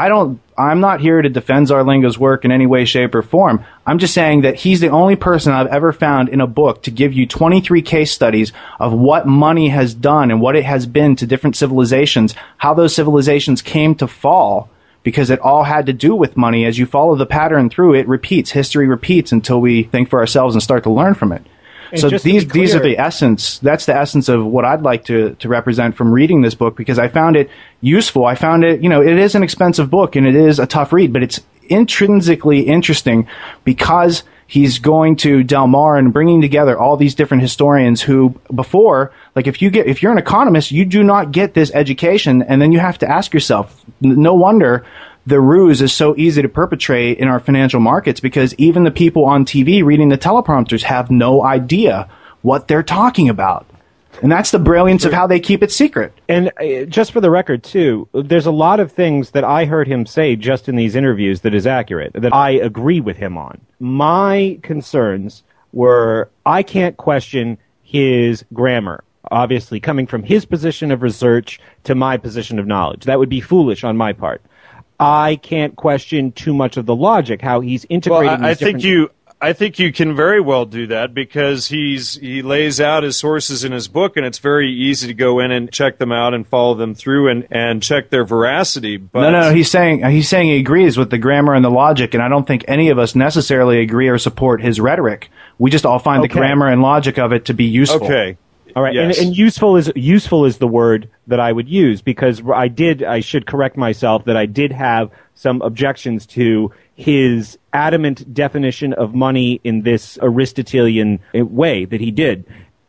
I'm not here to defend Zarlinga's work in any way, shape, or form. I'm just saying that he's the only person I've ever found in a book to give you 23 case studies of what money has done and what it has been to different civilizations, how those civilizations came to fall, because it all had to do with money. As you follow the pattern through, it repeats. History repeats until we think for ourselves and start to learn from it. And so these are the essence. That's the essence of what I'd like to represent from reading this book, because I found it useful. I found it, it is an expensive book and it is a tough read, but it's intrinsically interesting because he's going to Del Mar and bringing together all these different historians who before, like if you're an economist, you do not get this education, and then you have to ask yourself, no wonder the ruse is so easy to perpetrate in our financial markets, because even the people on TV reading the teleprompters have no idea what they're talking about. And that's the brilliance of how they keep it secret. And just for the record, too, there's a lot of things that I heard him say just in these interviews that is accurate, that I agree with him on. My concerns were, I can't question his grammar, obviously, coming from his position of research to my position of knowledge. That would be foolish on my part. I can't question too much of the logic, how he's integrating. Well, I think you can very well do that, because he lays out his sources in his book, and it's very easy to go in and check them out and follow them through and check their veracity. But no, he's saying he agrees with the grammar and the logic, and I don't think any of us necessarily agree or support his rhetoric. We just all find the grammar and logic of it to be useful. Okay. All right, yes. and useful is the word that I would use, because I should correct myself that I did have some objections to his adamant definition of money in this Aristotelian way that he did.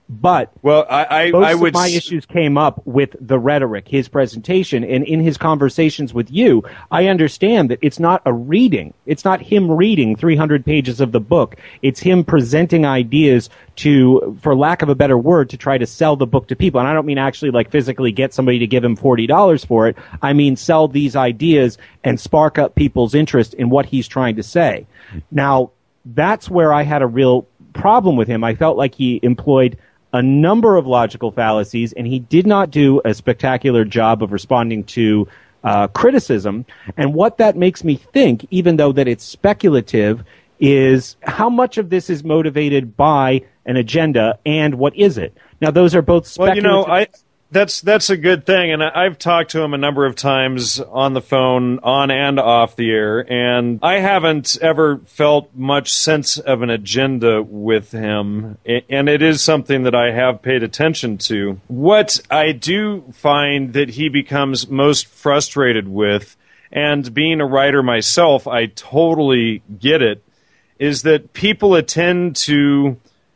But Well, I most would of my issues came up with the rhetoric, his presentation, and in his conversations with you, I understand that it's not a reading. It's not him reading 300 pages of the book. It's him presenting ideas to, for lack of a better word, to try to sell the book to people. And I don't mean actually like physically get somebody to give him $40 for it. I mean sell these ideas and spark up people's interest in what he's trying to say. Now, that's where I had a real problem with him. I felt like he employed a number of logical fallacies, and he did not do a spectacular job of responding to criticism. And what that makes me think, even though that it's speculative, is how much of this is motivated by an agenda and what is it? Now, those are both speculative. Well, that's a good thing, and I've talked to him a number of times on the phone, on and off the air, and I haven't ever felt much sense of an agenda with him, and it is something that I have paid attention to. What I do find that he becomes most frustrated with, and being a writer myself, I totally get it, is that people tend to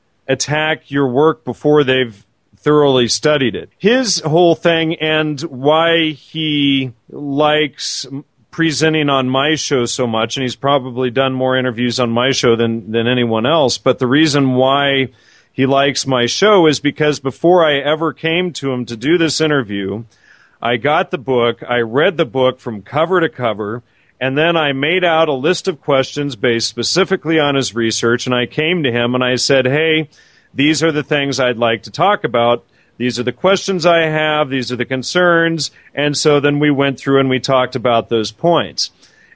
attack your work before they've thoroughly studied it. His whole thing, and why he likes presenting on my show so much, and he's probably done more interviews on my show than anyone else, but the reason why he likes my show is because before I ever came to him to do this interview, I got the book, I read the book from cover to cover, and then I made out a list of questions based specifically on his research, and I came to him and I said, hey, these are the things I'd like to talk about. These are the questions I have. These are the concerns. And so then we went through and we talked about those points.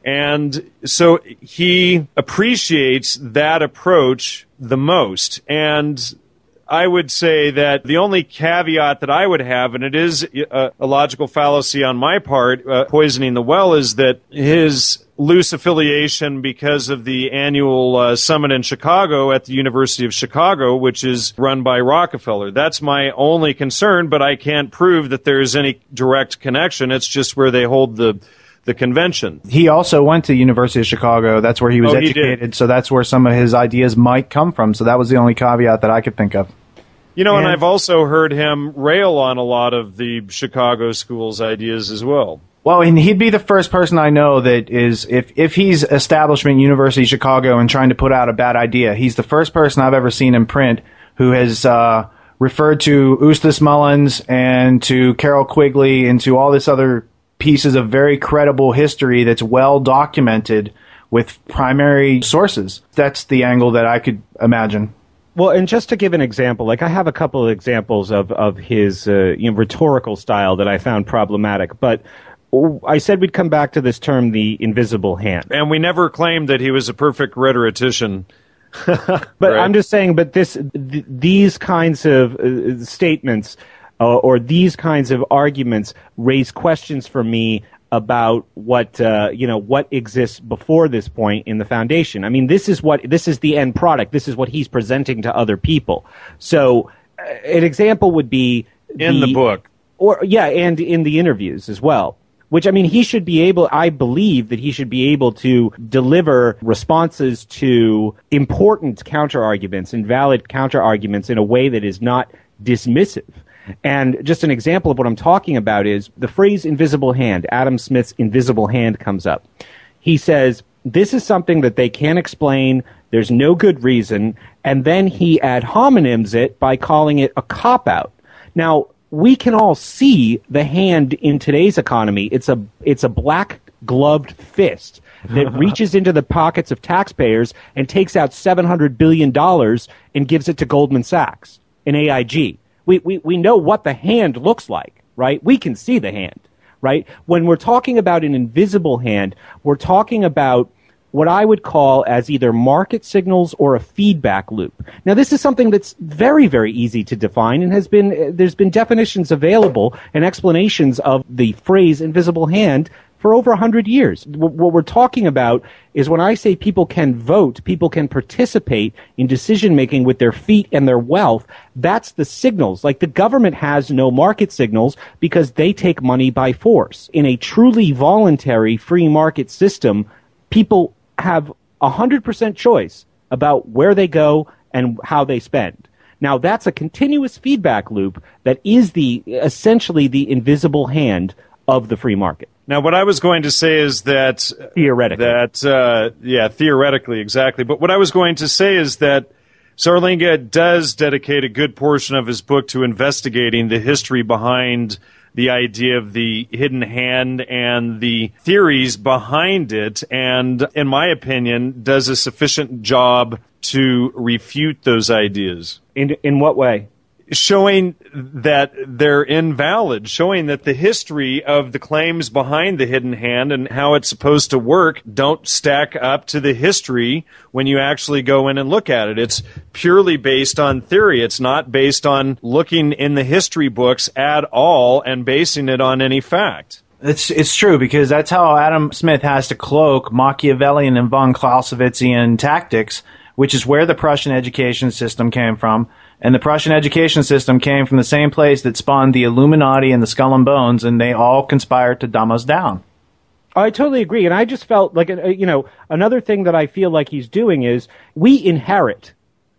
And so he appreciates that approach the most. And I would say that the only caveat that I would have, and it is a logical fallacy on my part, poisoning the well, is that his loose affiliation because of the annual summit in Chicago at the University of Chicago, which is run by Rockefeller. That's my only concern, but I can't prove that there's any direct connection. It's just where they hold the convention. He also went to University of Chicago. That's where he was educated, so that's where some of his ideas might come from. So that was the only caveat that I could think of. You know, and I've also heard him rail on a lot of the Chicago school's ideas as well. Well, and he'd be the first person I know that is, if he's establishment University of Chicago and trying to put out a bad idea, he's the first person I've ever seen in print who has referred to Eustace Mullins and to Carroll Quigley and to all this other pieces of very credible history that's well documented with primary sources. That's the angle that I could imagine. Well, and just to give an example, like I have a couple of examples of his rhetorical style that I found problematic, but I said we'd come back to this term, the invisible hand. And we never claimed that he was a perfect rhetorician. But right? I'm just saying, but these kinds of statements or these kinds of arguments raise questions for me about what exists before this point in the foundation. I mean, this is the end product. This is what he's presenting to other people. So, an example would be in the book, and in the interviews as well. Which, I mean, I believe that he should be able to deliver responses to important counter-arguments and valid counter-arguments in a way that is not dismissive. And just an example of what I'm talking about is the phrase invisible hand. Adam Smith's invisible hand comes up. He says, this is something that they can't explain. There's no good reason. And then he ad hominems it by calling it a cop-out. Now, we can all see the hand in today's economy. It's a black gloved fist that reaches into the pockets of taxpayers and takes out $700 billion and gives it to Goldman Sachs and AIG. We know what the hand looks like, right? We can see the hand, right? When we're talking about an invisible hand, we're talking about what I would call as either market signals or a feedback loop. Now, this is something that's very, very easy to define and there's been definitions available and explanations of the phrase invisible hand for over 100 years. What we're talking about is when I say people can vote, people can participate in decision-making with their feet and their wealth, that's the signals. Like the government has no market signals because they take money by force. In a truly voluntary free market system, people have 100% choice about where they go and how they spend. Now, that's a continuous feedback loop that is essentially the invisible hand of the free market. Now, what I was going to say is that theoretically, exactly. But what I was going to say is that Zarlinga does dedicate a good portion of his book to investigating the history behind the idea of the hidden hand and the theories behind it, and, in my opinion, does a sufficient job to refute those ideas. In what way? Showing that they're invalid, showing that the history of the claims behind the hidden hand and how it's supposed to work don't stack up to the history when you actually go in and look at it. It's purely based on theory. It's not based on looking in the history books at all and basing it on any fact. It's true, because that's how Adam Smith has to cloak Machiavellian and von Clausewitzian tactics, which is where the Prussian education system came from. And the Prussian education system came from the same place that spawned the Illuminati and the Skull and Bones, and they all conspired to dumb us down. I totally agree. And I just felt like, another thing that I feel like he's doing is we inherit,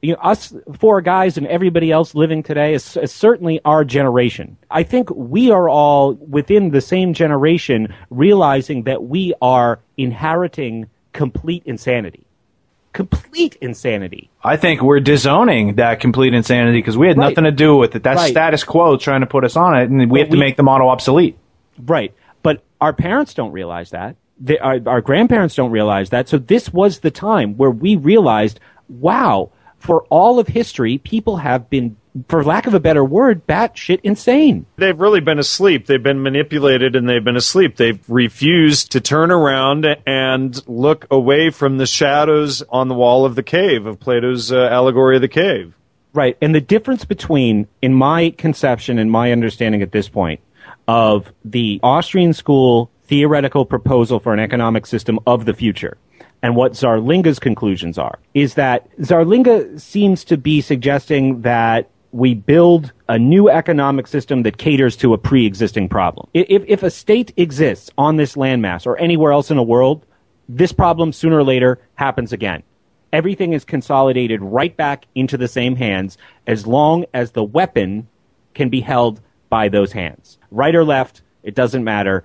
us four guys and everybody else living today is certainly our generation. I think we are all within the same generation realizing that we are inheriting complete insanity. Complete insanity. I think we're disowning that complete insanity because we had nothing to do with it. That's status quo trying to put us on it, and we have to make the model obsolete. Right. But our parents don't realize that. Our grandparents don't realize that. So this was the time where we realized, wow, for all of history, people have been, for lack of a better word, batshit insane. They've really been asleep. They've been manipulated and they've been asleep. They've refused to turn around and look away from the shadows on the wall of the cave, of Plato's allegory of the cave. Right. And the difference between, in my conception and my understanding at this point, of the Austrian school theoretical proposal for an economic system of the future and what Zarlinga's conclusions are, is that Zarlinga seems to be suggesting that we build a new economic system that caters to a pre-existing problem. If a state exists on this landmass or anywhere else in the world, this problem sooner or later happens again. Everything is consolidated right back into the same hands as long as the weapon can be held by those hands. Right or left, it doesn't matter.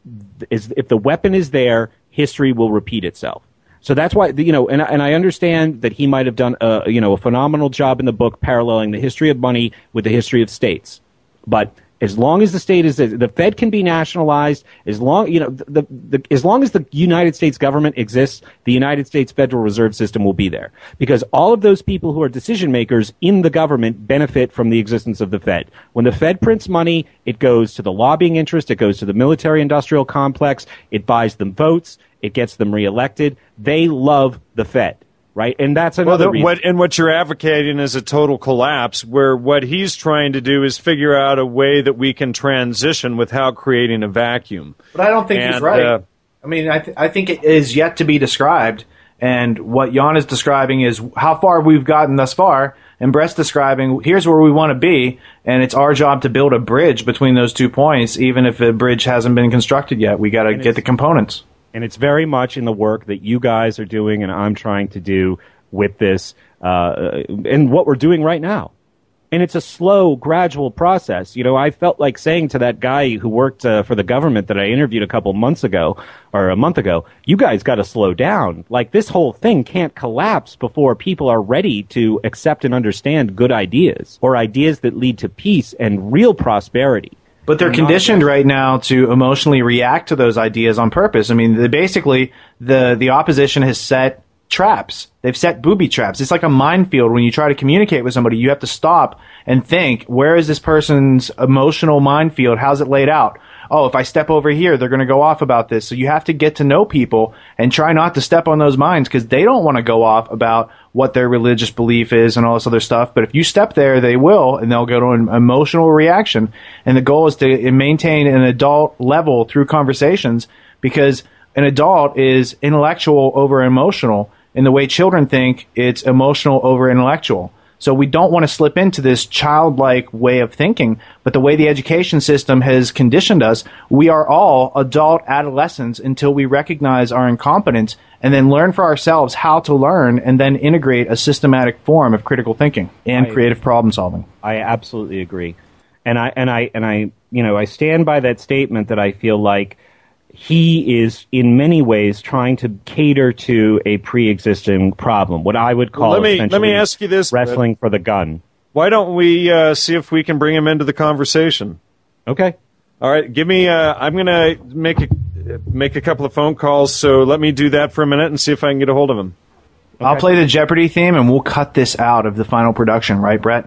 If the weapon is there, history will repeat itself. So that's why, and I understand that he might have done a phenomenal job in the book paralleling the history of money with the history of states. But as long as the state is, the Fed can be nationalized, as long as the United States government exists, the United States Federal Reserve System will be there. Because all of those people who are decision makers in the government benefit from the existence of the Fed. When the Fed prints money, it goes to the lobbying interest, it goes to the military-industrial complex, it buys them votes, it gets them reelected. They love the Fed. Right, and that's another reason. What you're advocating is a total collapse, where what he's trying to do is figure out a way that we can transition without creating a vacuum. But I don't think he's right. I think it is yet to be described, and what Jan is describing is how far we've gotten thus far, and Brett's describing here's where we want to be, and it's our job to build a bridge between those 2 points, even if the bridge hasn't been constructed yet. We got to get the components. And it's very much in the work that you guys are doing and I'm trying to do with this, and what we're doing right now. And it's a slow, gradual process. I felt like saying to that guy who worked for the government that I interviewed a month ago, you guys got to slow down. Like, this whole thing can't collapse before people are ready to accept and understand good ideas, or ideas that lead to peace and real prosperity. But they're conditioned right now to emotionally react to those ideas on purpose. I mean, the opposition has set traps. They've set booby traps. It's like a minefield. When you try to communicate with somebody, you have to stop and think, where is this person's emotional minefield? How's it laid out? Oh, if I step over here, they're going to go off about this. So you have to get to know people and try not to step on those mines, because they don't want to go off about what their religious belief is and all this other stuff. But if you step there, they will, and they'll go to an emotional reaction. And the goal is to maintain an adult level through conversations, because an adult is intellectual over emotional. In the way children think, it's emotional over intellectual. So we don't want to slip into this childlike way of thinking, but the way the education system has conditioned us, we are all adult adolescents until we recognize our incompetence and then learn for ourselves how to learn and then integrate a systematic form of critical thinking and creative problem solving. I absolutely agree. And I stand by that statement that I feel like he is in many ways trying to cater to a pre-existing problem, what I would call let me ask you this, wrestling for the gun. Why don't we see if we can bring him into the conversation? Okay. All right, give me. I'm going to make a couple of phone calls, so let me do that for a minute and see if I can get a hold of him. Okay. I'll play the Jeopardy theme, and we'll cut this out of the final production, right, Brett?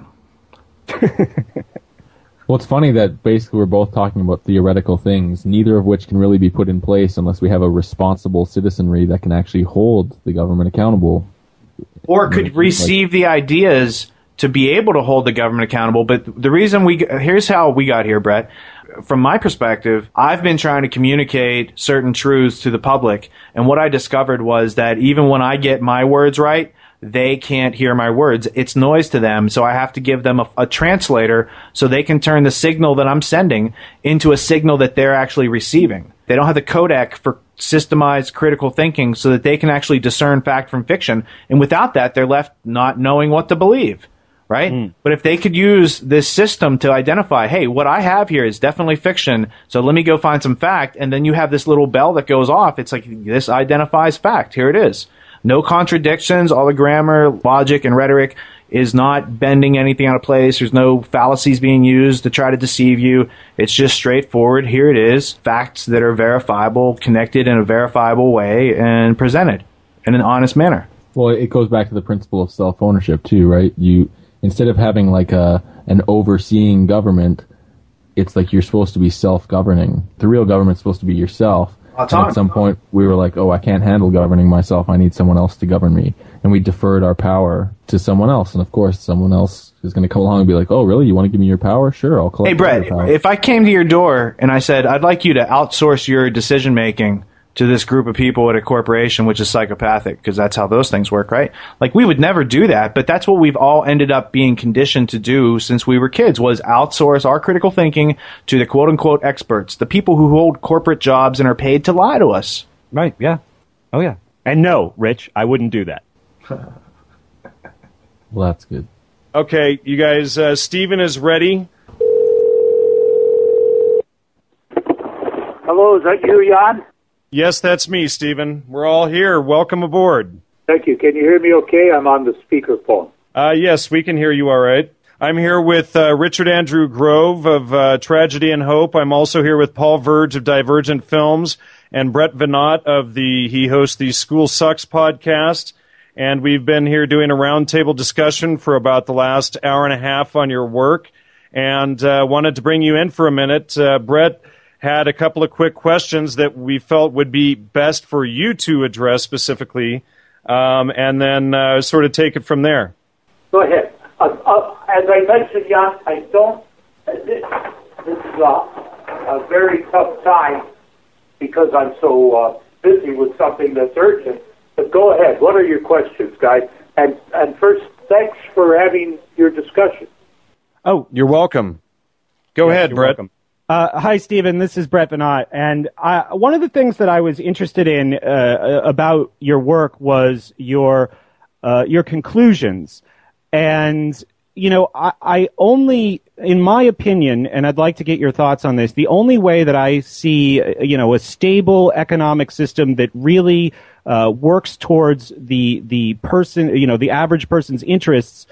Well, it's funny that basically we're both talking about theoretical things, neither of which can really be put in place unless we have a responsible citizenry that can actually hold the government accountable. Or could receive the ideas to be able to hold the government accountable. But the reason here's how we got here, Brett. From my perspective, I've been trying to communicate certain truths to the public. And what I discovered was that even when I get my words right, they can't hear my words. It's noise to them, so I have to give them a translator so they can turn the signal that I'm sending into a signal that they're actually receiving. They don't have the codec for systemized critical thinking so that they can actually discern fact from fiction. And without that, they're left not knowing what to believe, right? But if they could use this system to identify, hey, what I have here is definitely fiction, so let me go find some fact, and then you have this little bell that goes off. It's like, this identifies fact. Here it is. No contradictions, all the grammar, logic, and rhetoric is not bending anything out of place. There's no fallacies being used to try to deceive you. It's just straightforward. Here it is. Facts that are verifiable, connected in a verifiable way, and presented in an honest manner. Well, it goes back to the principle of self-ownership too, right? Instead of having like an overseeing government, it's like you're supposed to be self-governing. The real government's supposed to be yourself. And at some point, we were like, I can't handle governing myself. I need someone else to govern me. And we deferred our power to someone else. And of course, someone else is going to come along and be like, oh, really? You want to give me your power? Sure, I'll collect your power. Hey, Brett, if I came to your door and I said, I'd like you to outsource your decision-making to this group of people at a corporation, which is psychopathic, because that's how those things work, right? Like, we would never do that, but that's what we've all ended up being conditioned to do since we were kids, was outsource our critical thinking to the quote-unquote experts, the people who hold corporate jobs and are paid to lie to us. Right, yeah. Oh, yeah. And no, Rich, I wouldn't do that. Well, that's good. Okay, you guys, Stephen is ready. Hello, is that you, Jan? Yes, that's me, Stephen. We're all here. Welcome aboard. Thank you. Can you hear me okay? I'm on the speakerphone. Yes, we can hear you all right. I'm here with Richard Andrew Grove of Tragedy and Hope. I'm also here with Paul Verge of Divergent Films and Brett Veinotte of he hosts the School Sucks podcast. And we've been here doing a roundtable discussion for about the last hour and a half on your work. And wanted to bring you in for a minute. Brett had a couple of quick questions that we felt would be best for you to address specifically, and then sort of take it from there. Go ahead. As I mentioned, Jan, I don't. This is a very tough time because I'm so busy with something that's urgent. But go ahead. What are your questions, guys? And first, thanks for having your discussion. Oh, you're welcome. Go ahead, Brett. Welcome. Hi, Stephen. This is Brett Veinotte. And one of the things that I was interested in about your work was your conclusions. And, you know, I only, in my opinion, and I'd like to get your thoughts on this, the only way that I see, you know, a stable economic system that really works towards the person, you know, the average person's interests,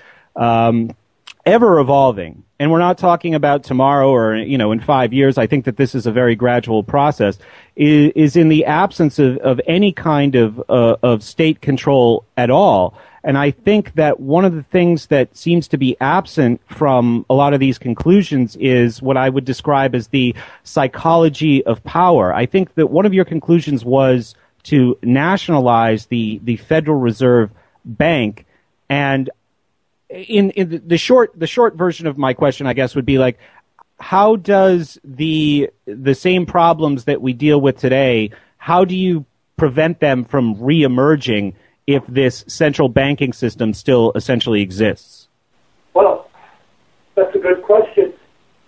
ever evolving, and we're not talking about tomorrow or, you know, in 5 years. I think that this is a very gradual process, is in the absence of any kind of state control at all. And I think that one of the things that seems to be absent from a lot of these conclusions is what I would describe as the psychology of power. I think that one of your conclusions was to nationalize the Federal Reserve Bank. And in the short version of my question, I guess, would be like, how does the same problems that we deal with today, how do you prevent them from reemerging if this central banking system still essentially exists?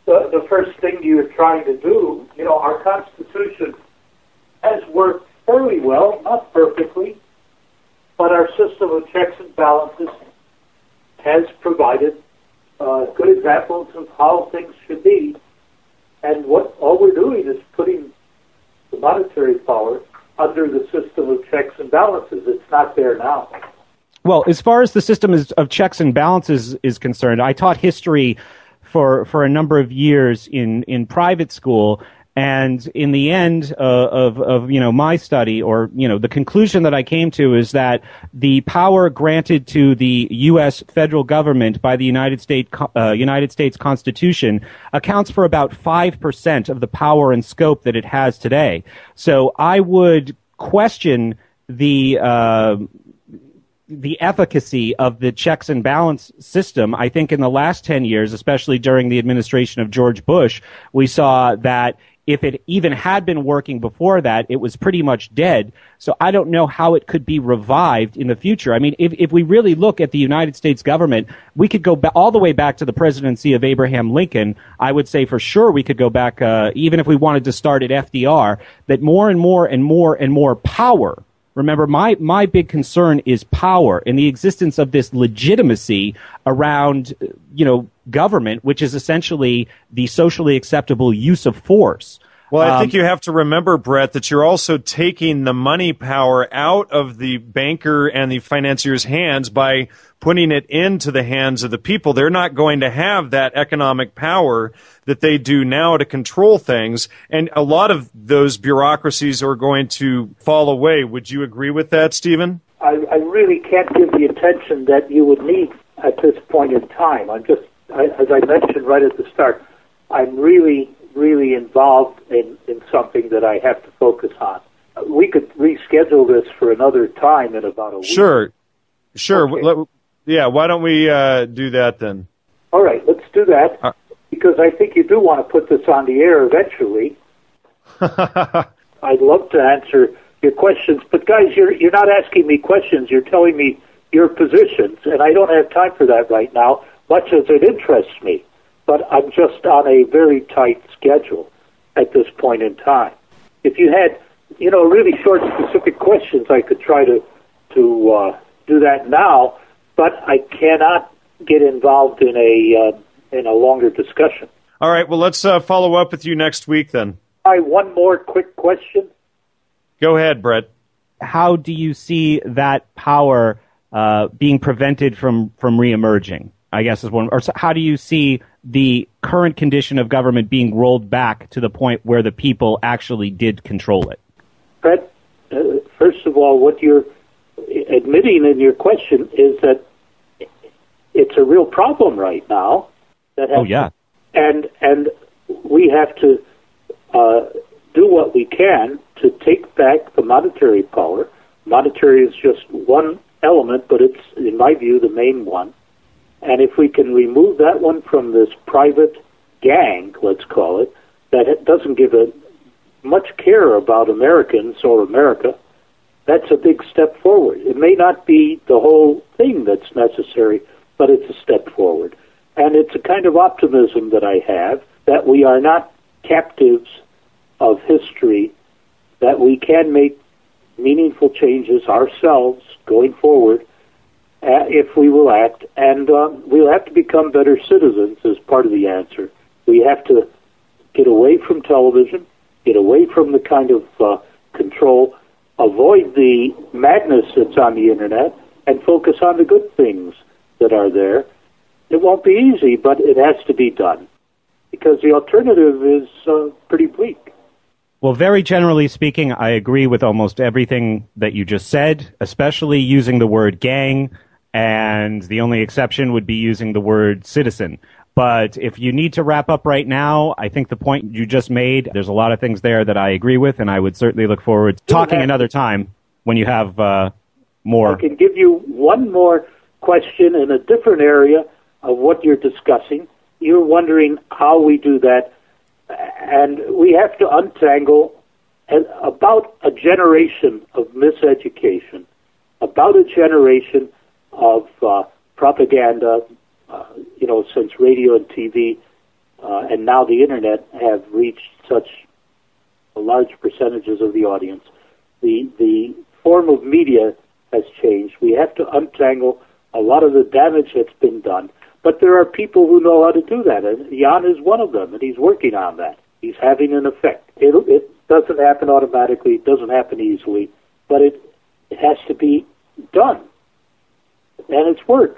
the first thing you're trying to do. Our Constitution has worked fairly well, not perfectly, but our system of checks and balances has provided good examples of how things should be. And what all we're doing is putting the monetary power under the system of checks and balances. It's not there now. Well, as far as the system of checks and balances is concerned, I taught history for a number of years in private school, and in the end of my study, or the conclusion that I came to, is that the power granted to the U.S. federal government by the United States Constitution accounts for about 5% of the power and scope that it has today. So I would question the efficacy of the checks and balance system. I think in the last 10 years, especially during the administration of George Bush, we saw that if it even had been working before that, it was pretty much dead. So I don't know how it could be revived in the future. I mean, if we really look at the United States government, we could go all the way back to the presidency of Abraham Lincoln. I would say for sure we could go back, even if we wanted to start at FDR, that more and more and more and more power. Remember, my big concern is power and the existence of this legitimacy around, government, which is essentially the socially acceptable use of force. Well, I think you have to remember, Brett, that you're also taking the money power out of the banker and the financier's hands by putting it into the hands of the people. They're not going to have that economic power that they do now to control things, and a lot of those bureaucracies are going to fall away. Would you agree with that, Stephen? I really can't give the attention that you would need at this point in time. As I mentioned right at the start, I'm really involved in something that I have to focus on. We could reschedule this for another time in about a week. Sure. Okay. Yeah, why don't we do that then? All right, let's do that, because I think you do want to put this on the air eventually. I'd love to answer your questions, but guys, you're not asking me questions. You're telling me your positions, and I don't have time for that right now, much as it interests me. But I'm just on a very tight schedule at this point in time. If you had, really short, specific questions, I could try to do that now, but I cannot get involved in a longer discussion. All right, well, let's follow up with you next week then. One more quick question. Go ahead, Brett. How do you see that power being prevented from reemerging? I guess is one. Or how do you see the current condition of government being rolled back to the point where the people actually did control it? Brett, first of all, what you're admitting in your question is that it's a real problem right now. And we have to do what we can to take back the monetary power. Monetary is just one element, but it's, in my view, the main one. And if we can remove that one from this private gang, let's call it, that doesn't give a much care about Americans or America, that's a big step forward. It may not be the whole thing that's necessary, but it's a step forward. And it's a kind of optimism that I have, that we are not captives of history, that we can make meaningful changes ourselves going forward if we will act, and we'll have to become better citizens as part of the answer. We have to get away from television, get away from the kind of control, avoid the madness that's on the internet, and focus on the good things that are there. It won't be easy, but it has to be done, because the alternative is pretty bleak. Well, very generally speaking, I agree with almost everything that you just said, especially using the word gang, and the only exception would be using the word citizen. But if you need to wrap up right now, I think the point you just made, there's a lot of things there that I agree with, and I would certainly look forward to talking another time when you have more. I can give you one more question in a different area of what you're discussing. You're wondering how we do that, and we have to untangle about a generation of miseducation, about a generation of propaganda, since radio and TV and now the internet have reached such large percentages of the audience. The form of media has changed. We have to untangle a lot of the damage that's been done. But there are people who know how to do that, and Jan is one of them, and he's working on that. He's having an effect. It doesn't happen automatically. It doesn't happen easily, but it has to be done, and it's work.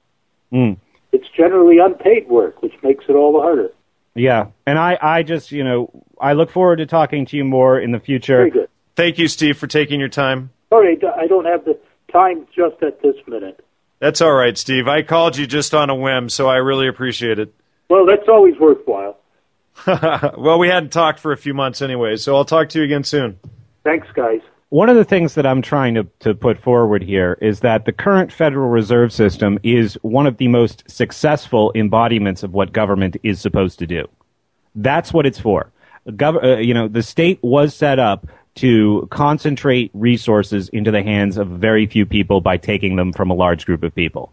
It's generally unpaid work, which makes it all the harder. Yeah, and I just, I look forward to talking to you more in the future. Very good. Thank you, Steve, for taking your time. Sorry, I don't have the time just at this minute. That's all right, Steve. I called you just on a whim, so I really appreciate it. Well, that's always worthwhile. Well, we hadn't talked for a few months anyway, so I'll talk to you again soon. Thanks, guys. One of the things that I'm trying to put forward here is that the current Federal Reserve System is one of the most successful embodiments of what government is supposed to do. That's what it's for. The state was set up to concentrate resources into the hands of very few people by taking them from a large group of people.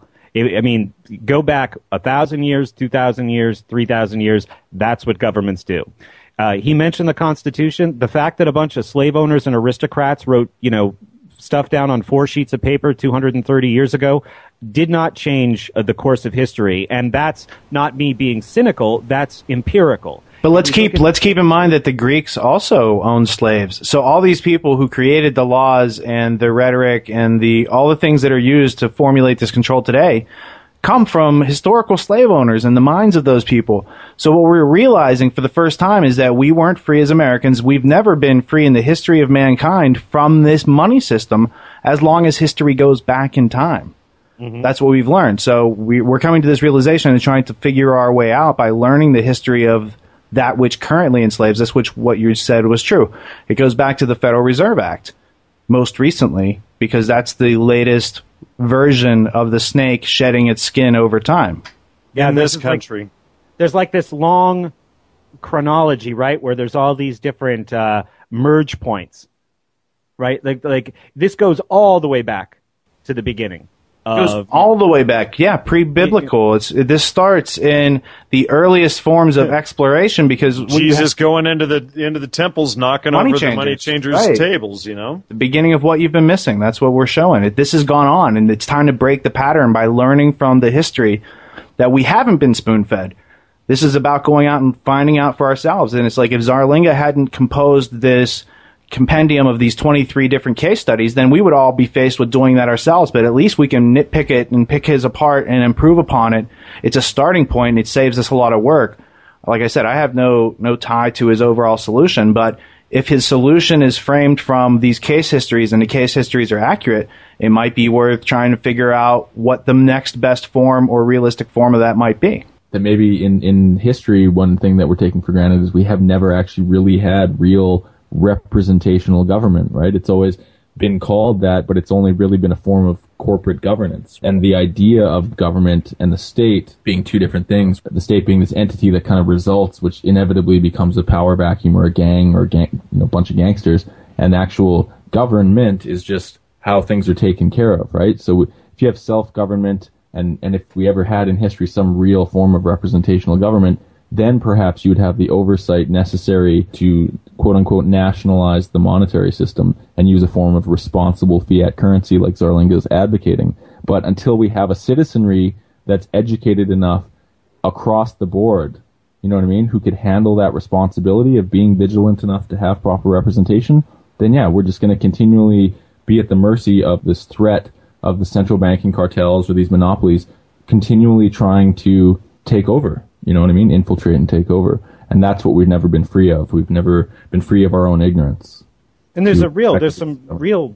Go back 1,000 years, 2,000 years, 3,000 years. That's what governments do. He mentioned the Constitution. The fact that a bunch of slave owners and aristocrats wrote, stuff down on 4 sheets of paper 230 years ago did not change the course of history. And that's not me being cynical. That's empirical. But let's keep in mind that the Greeks also owned slaves. So all these people who created the laws and the rhetoric and all the things that are used to formulate this control today come from historical slave owners and the minds of those people. So what we're realizing for the first time is that we weren't free as Americans. We've never been free in the history of mankind from this money system as long as history goes back in time. Mm-hmm. That's what we've learned. So we're coming to this realization and trying to figure our way out by learning the history of that which currently enslaves us, which what you said was true. It goes back to the Federal Reserve Act most recently, because that's the latest version of the snake shedding its skin over time. Yeah, in this country. There's like this long chronology, right, where there's all these different merge points, right? Like this goes all the way back to the beginning. It goes all the way back, pre-biblical. This starts in the earliest forms of exploration because Jesus going into the temples, knocking over the money changers' tables. The beginning of what you've been missing. That's what we're showing. This has gone on, and it's time to break the pattern by learning from the history that we haven't been spoon-fed. This is about going out and finding out for ourselves. And it's like if Zarlinga hadn't composed this compendium of these 23 different case studies, then we would all be faced with doing that ourselves. But at least we can nitpick it and pick his apart and improve upon it. It's a starting point, and it saves us a lot of work. Like I said, I have no tie to his overall solution, but if his solution is framed from these case histories and the case histories are accurate, it might be worth trying to figure out what the next best form or realistic form of that might be. That maybe in history, one thing that we're taking for granted is we have never actually really had real representational government, right? It's always been called that, but it's only really been a form of corporate governance. And the idea of government and the state being two different things, the state being this entity that kind of results, which inevitably becomes a power vacuum or a gang or bunch of gangsters, and actual government is just how things are taken care of, right? So if you have self-government, and if we ever had in history some real form of representational government, then perhaps you would have the oversight necessary to, quote-unquote, nationalize the monetary system and use a form of responsible fiat currency like Zarlinga is advocating. But until we have a citizenry that's educated enough across the board, you know what I mean, who could handle that responsibility of being vigilant enough to have proper representation, then we're just going to continually be at the mercy of this threat of the central banking cartels or these monopolies continually trying to take over. You know what I mean? Infiltrate and take over. And that's what we've never been free of. We've never been free of our own ignorance. And there's some real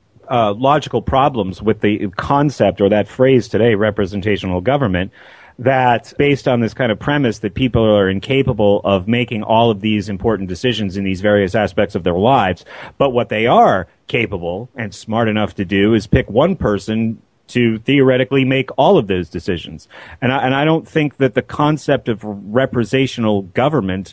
logical problems with the concept or that phrase today, representational government, that based on this kind of premise that people are incapable of making all of these important decisions in these various aspects of their lives. But what they are capable and smart enough to do is pick one person to theoretically make all of those decisions. And I don't think that the concept of representational government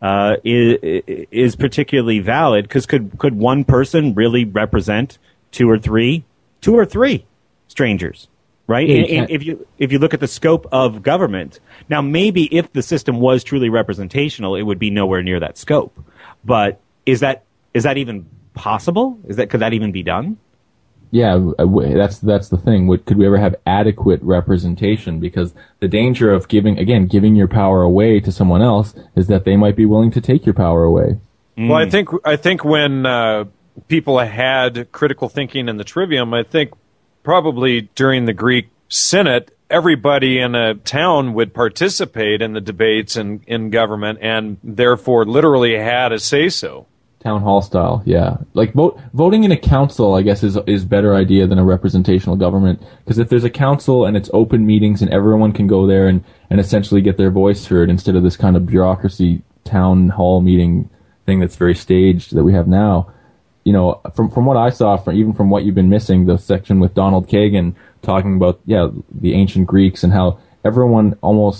is particularly valid, because could one person really represent two or three strangers? right? Yeah, And if you look at the scope of government, now maybe if the system was truly representational, it would be nowhere near that scope. But is that even possible? Could that even be done? Yeah, that's the thing. Could we ever have adequate representation? Because the danger of giving your power away to someone else is that they might be willing to take your power away. Well, I think when people had critical thinking in the Trivium, I think probably during the Greek Senate, everybody in a town would participate in the debates in government, and therefore literally had a say-so. Town hall style, yeah. Like voting in a council, I guess, is better idea than a representational government. Because if there's a council and it's open meetings and everyone can go there and essentially get their voice heard instead of this kind of bureaucracy town hall meeting thing that's very staged that we have now. You know, from what I saw, even from what you've been missing, the section with Donald Kagan talking about, the ancient Greeks and how everyone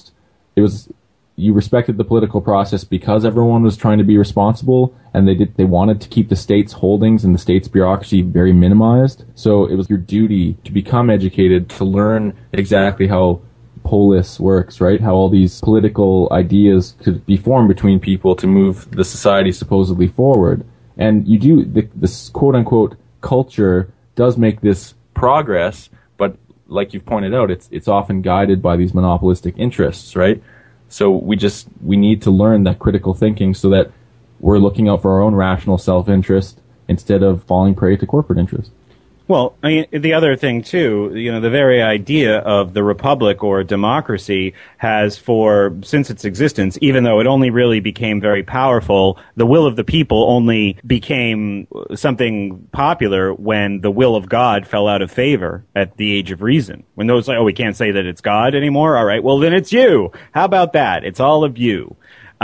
you respected the political process because everyone was trying to be responsible, and they wanted to keep the state's holdings and the state's bureaucracy very minimized. So it was your duty to become educated, to learn exactly how polis works, right? How all these political ideas could be formed between people to move the society supposedly forward. And you do, this quote-unquote culture does make this progress, but like you've pointed out, it's often guided by these monopolistic interests, right? So we need to learn that critical thinking so that we're looking out for our own rational self-interest instead of falling prey to corporate interest. Well, I mean, the other thing too, the very idea of the republic or democracy has since its existence, even though it only really became very powerful, the will of the people only became something popular when the will of God fell out of favor at the age of reason. When those we can't say that it's God anymore. All right, well then it's you. How about that? It's all of you.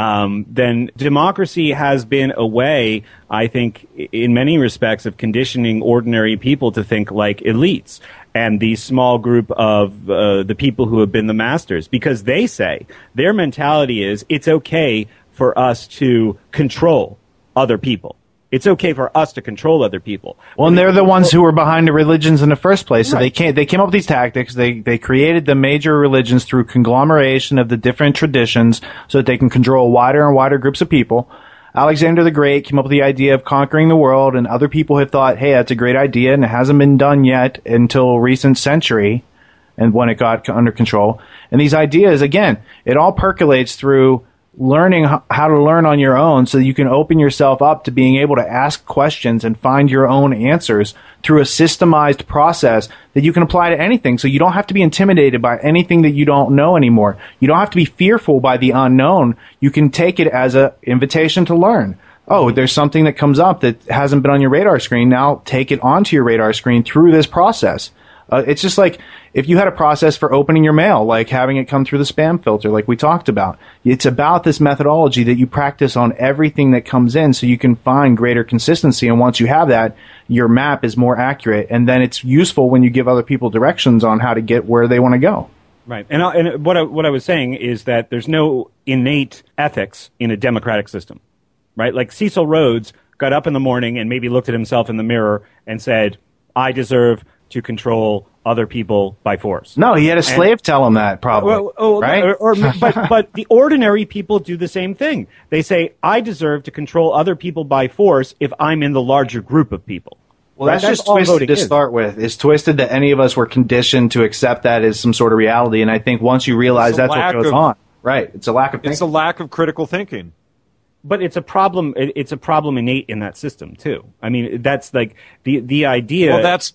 Then democracy has been a way, I think, in many respects, of conditioning ordinary people to think like elites and the small group of the people who have been the masters, because they say their mentality is it's okay for us to control other people. It's okay for us to control other people. Well, and they're the ones who were behind the religions in the first place. So right. They came up with these tactics. They created the major religions through conglomeration of the different traditions so that they can control wider and wider groups of people. Alexander the Great came up with the idea of conquering the world, and other people have thought, hey, that's a great idea, and it hasn't been done yet until recent century, and when it got under control. And these ideas, again, it all percolates through learning how to learn on your own so that you can open yourself up to being able to ask questions and find your own answers through a systemized process that you can apply to anything. So you don't have to be intimidated by anything that you don't know anymore. You don't have to be fearful by the unknown. You can take it as an invitation to learn. Oh, there's something that comes up that hasn't been on your radar screen. Now take it onto your radar screen through this process. It's just like if you had a process for opening your mail, like having it come through the spam filter, like we talked about. It's about this methodology that you practice on everything that comes in so you can find greater consistency. And once you have that, your map is more accurate. And then it's useful when you give other people directions on how to get where they want to go. Right. And what I was saying is that there's no innate ethics in a democratic system, right? Like Cecil Rhodes got up in the morning and maybe looked at himself in the mirror and said, I deserve to control other people by force. No, he had a slave tell him that, probably. Right? But the ordinary people do the same thing. They say, I deserve to control other people by force if I'm in the larger group of people. Well, that's just twisted to start with. It's twisted that any of us were conditioned to accept that as some sort of reality. And I think once you realize that's what goes on. Right. It's a lack of thinking. It's a lack of critical thinking. But it's a problem. It's a problem innate in that system too. I mean, that's like the idea.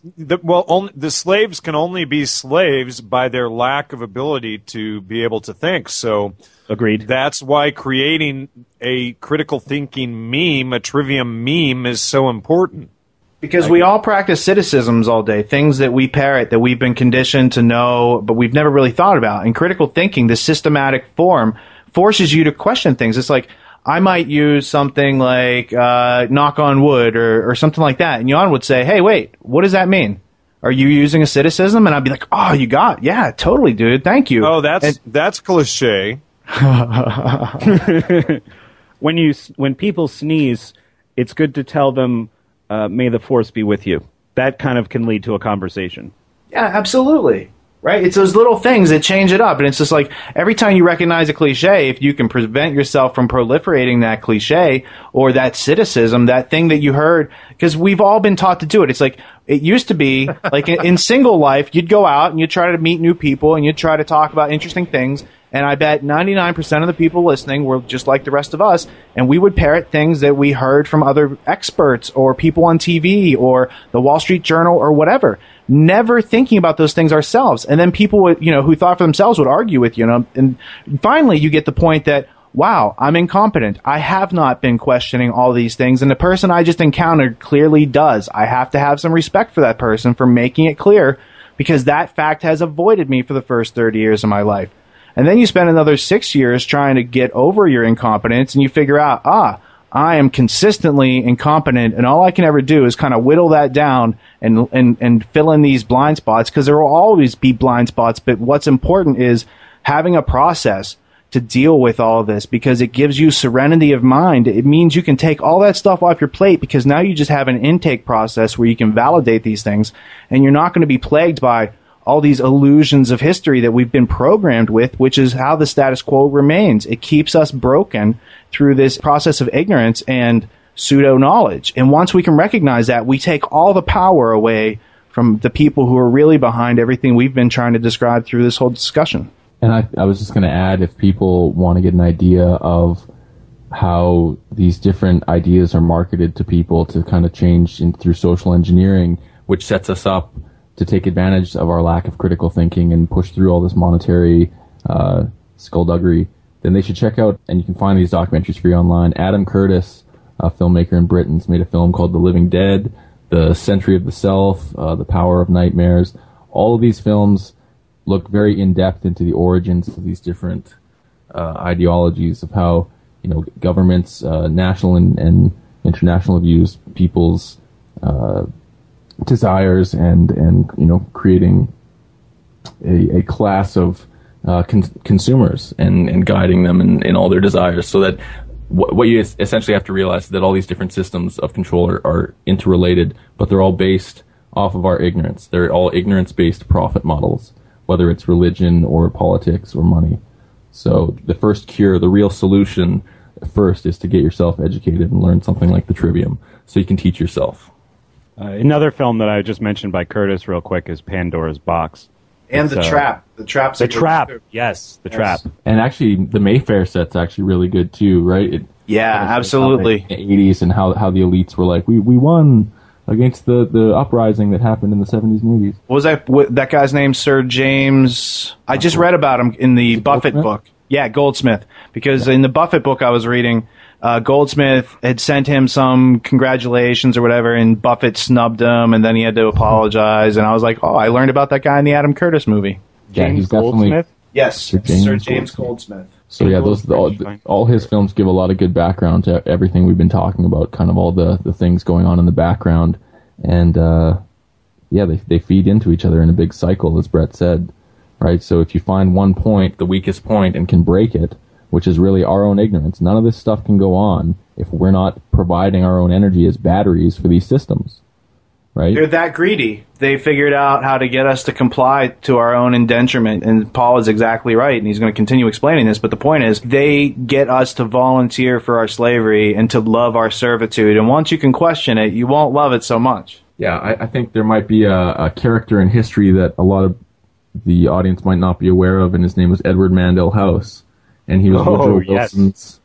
Well, the slaves can only be slaves by their lack of ability to be able to think. So, agreed. That's why creating a critical thinking meme, a Trivium meme, is so important. Because we all practice cynicisms all day, things that we parrot, that we've been conditioned to know, but we've never really thought about. And critical thinking, the systematic form, forces you to question things. It's like, I might use something like knock on wood or something like that. And Jan would say, hey, wait, what does that mean? Are you using a cynicism? And I'd be like, oh, yeah, totally, dude. Thank you. Oh, that's cliche. When people sneeze, it's good to tell them, may the force be with you. That kind of can lead to a conversation. Yeah, absolutely. Right? It's those little things that change it up. And it's just like every time you recognize a cliche, if you can prevent yourself from proliferating that cliche or that cynicism, that thing that you heard, because we've all been taught to do it. It's like, it used to be like in single life, you'd go out and you'd try to meet new people and you'd try to talk about interesting things. And I bet 99% of the people listening were just like the rest of us. And we would parrot things that we heard from other experts or people on TV or the Wall Street Journal or whatever, never thinking about those things ourselves. And then people would, who thought for themselves would argue with you, and finally you get the point that, wow, I'm incompetent. I have not been questioning all these things. And the person I just encountered clearly does. I have to have some respect for that person for making it clear, because that fact has avoided me for the first 30 years of my life. And then you spend another 6 years trying to get over your incompetence, and you figure out, I am consistently incompetent, and all I can ever do is kind of whittle that down and fill in these blind spots, because there will always be blind spots. But what's important is having a process to deal with all of this, because it gives you serenity of mind. It means you can take all that stuff off your plate, because now you just have an intake process where you can validate these things, and you're not going to be plagued by all these illusions of history that we've been programmed with, which is how the status quo remains. It keeps us broken through this process of ignorance and pseudo-knowledge. And once we can recognize that, we take all the power away from the people who are really behind everything we've been trying to describe through this whole discussion. And I was just going to add, if people want to get an idea of how these different ideas are marketed to people to kind of change through social engineering, which sets us up to take advantage of our lack of critical thinking and push through all this monetary skullduggery, then they should check out, and you can find these documentaries free online. Adam Curtis, a filmmaker in Britain, has made a film called The Living Dead, The Century of the Self, The Power of Nightmares. All of these films look very in-depth into the origins of these different ideologies of how, governments, national and international views, people's desires and creating a class of consumers and guiding them in all their desires, so that what you essentially have to realize is that all these different systems of control are interrelated, but they're all based off of our ignorance. They're all ignorance-based profit models, whether it's religion or politics or money. So the first cure, the real solution first, is to get yourself educated and learn something like the Trivium so you can teach yourself. Another film that I just mentioned by Curtis real quick is Pandora's Box. And The Trap. The Trap's The Trap. Yes, The Trap. And actually, the Mayfair set's actually really good too, right? Absolutely. In the 80s and how the elites were like, we won against the uprising that happened in the 70s and 80s. What was that guy's name? Sir James. I just read about him in the Buffett book. Yeah, Goldsmith. Because in the Buffett book I was reading, Goldsmith had sent him some congratulations or whatever, and Buffett snubbed him, and then he had to apologize. And I was like, I learned about that guy in the Adam Curtis movie. He's definitely... Yes, Sir James Goldsmith. So yeah, all his films give a lot of good background to everything we've been talking about, kind of all the things going on in the background. And they feed into each other in a big cycle, as Brett said, right? So if you find one point, the weakest point, and can break it, which is really our own ignorance, none of this stuff can go on if we're not providing our own energy as batteries for these systems, right? They're that greedy. They figured out how to get us to comply to our own indenturement, and Paul is exactly right, and he's going to continue explaining this, but the point is, they get us to volunteer for our slavery and to love our servitude, and once you can question it, you won't love it so much. Yeah, I think there might be a character in history that a lot of the audience might not be aware of, and his name was Edward Mandell House. And he was Woodrow Wilson's,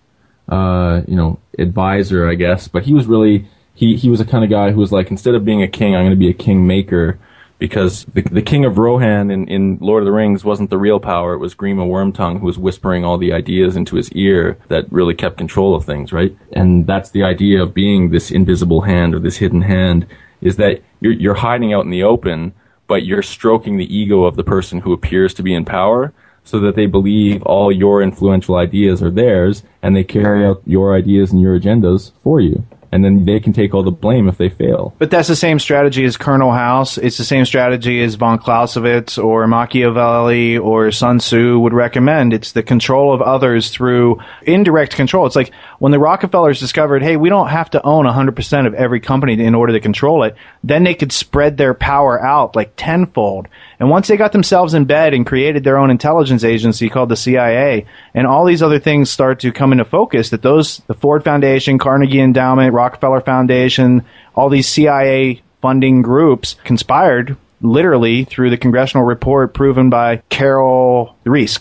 advisor, I guess. But he was really, he was the kind of guy who was like, instead of being a king, I'm going to be a king maker. Because the king of Rohan in Lord of the Rings wasn't the real power. It was Grima Wormtongue who was whispering all the ideas into his ear that really kept control of things, right? And that's the idea of being this invisible hand or this hidden hand, is that you're hiding out in the open, but you're stroking the ego of the person who appears to be in power, so that they believe all your influential ideas are theirs, and they carry out your ideas and your agendas for you. and then they can take all the blame if they fail. But that's the same strategy as Colonel House. It's the same strategy as von Clausewitz or Machiavelli or Sun Tzu would recommend. It's the control of others through indirect control. It's like when the Rockefellers discovered, hey, we don't have to own 100% of every company in order to control it. Then they could spread their power out like tenfold. And once they got themselves in bed and created their own intelligence agency called the CIA, and all these other things start to come into focus, that the Ford Foundation, Carnegie Endowment, Rockefeller Foundation, all these CIA funding groups conspired literally through the congressional report proven by Carol Reese,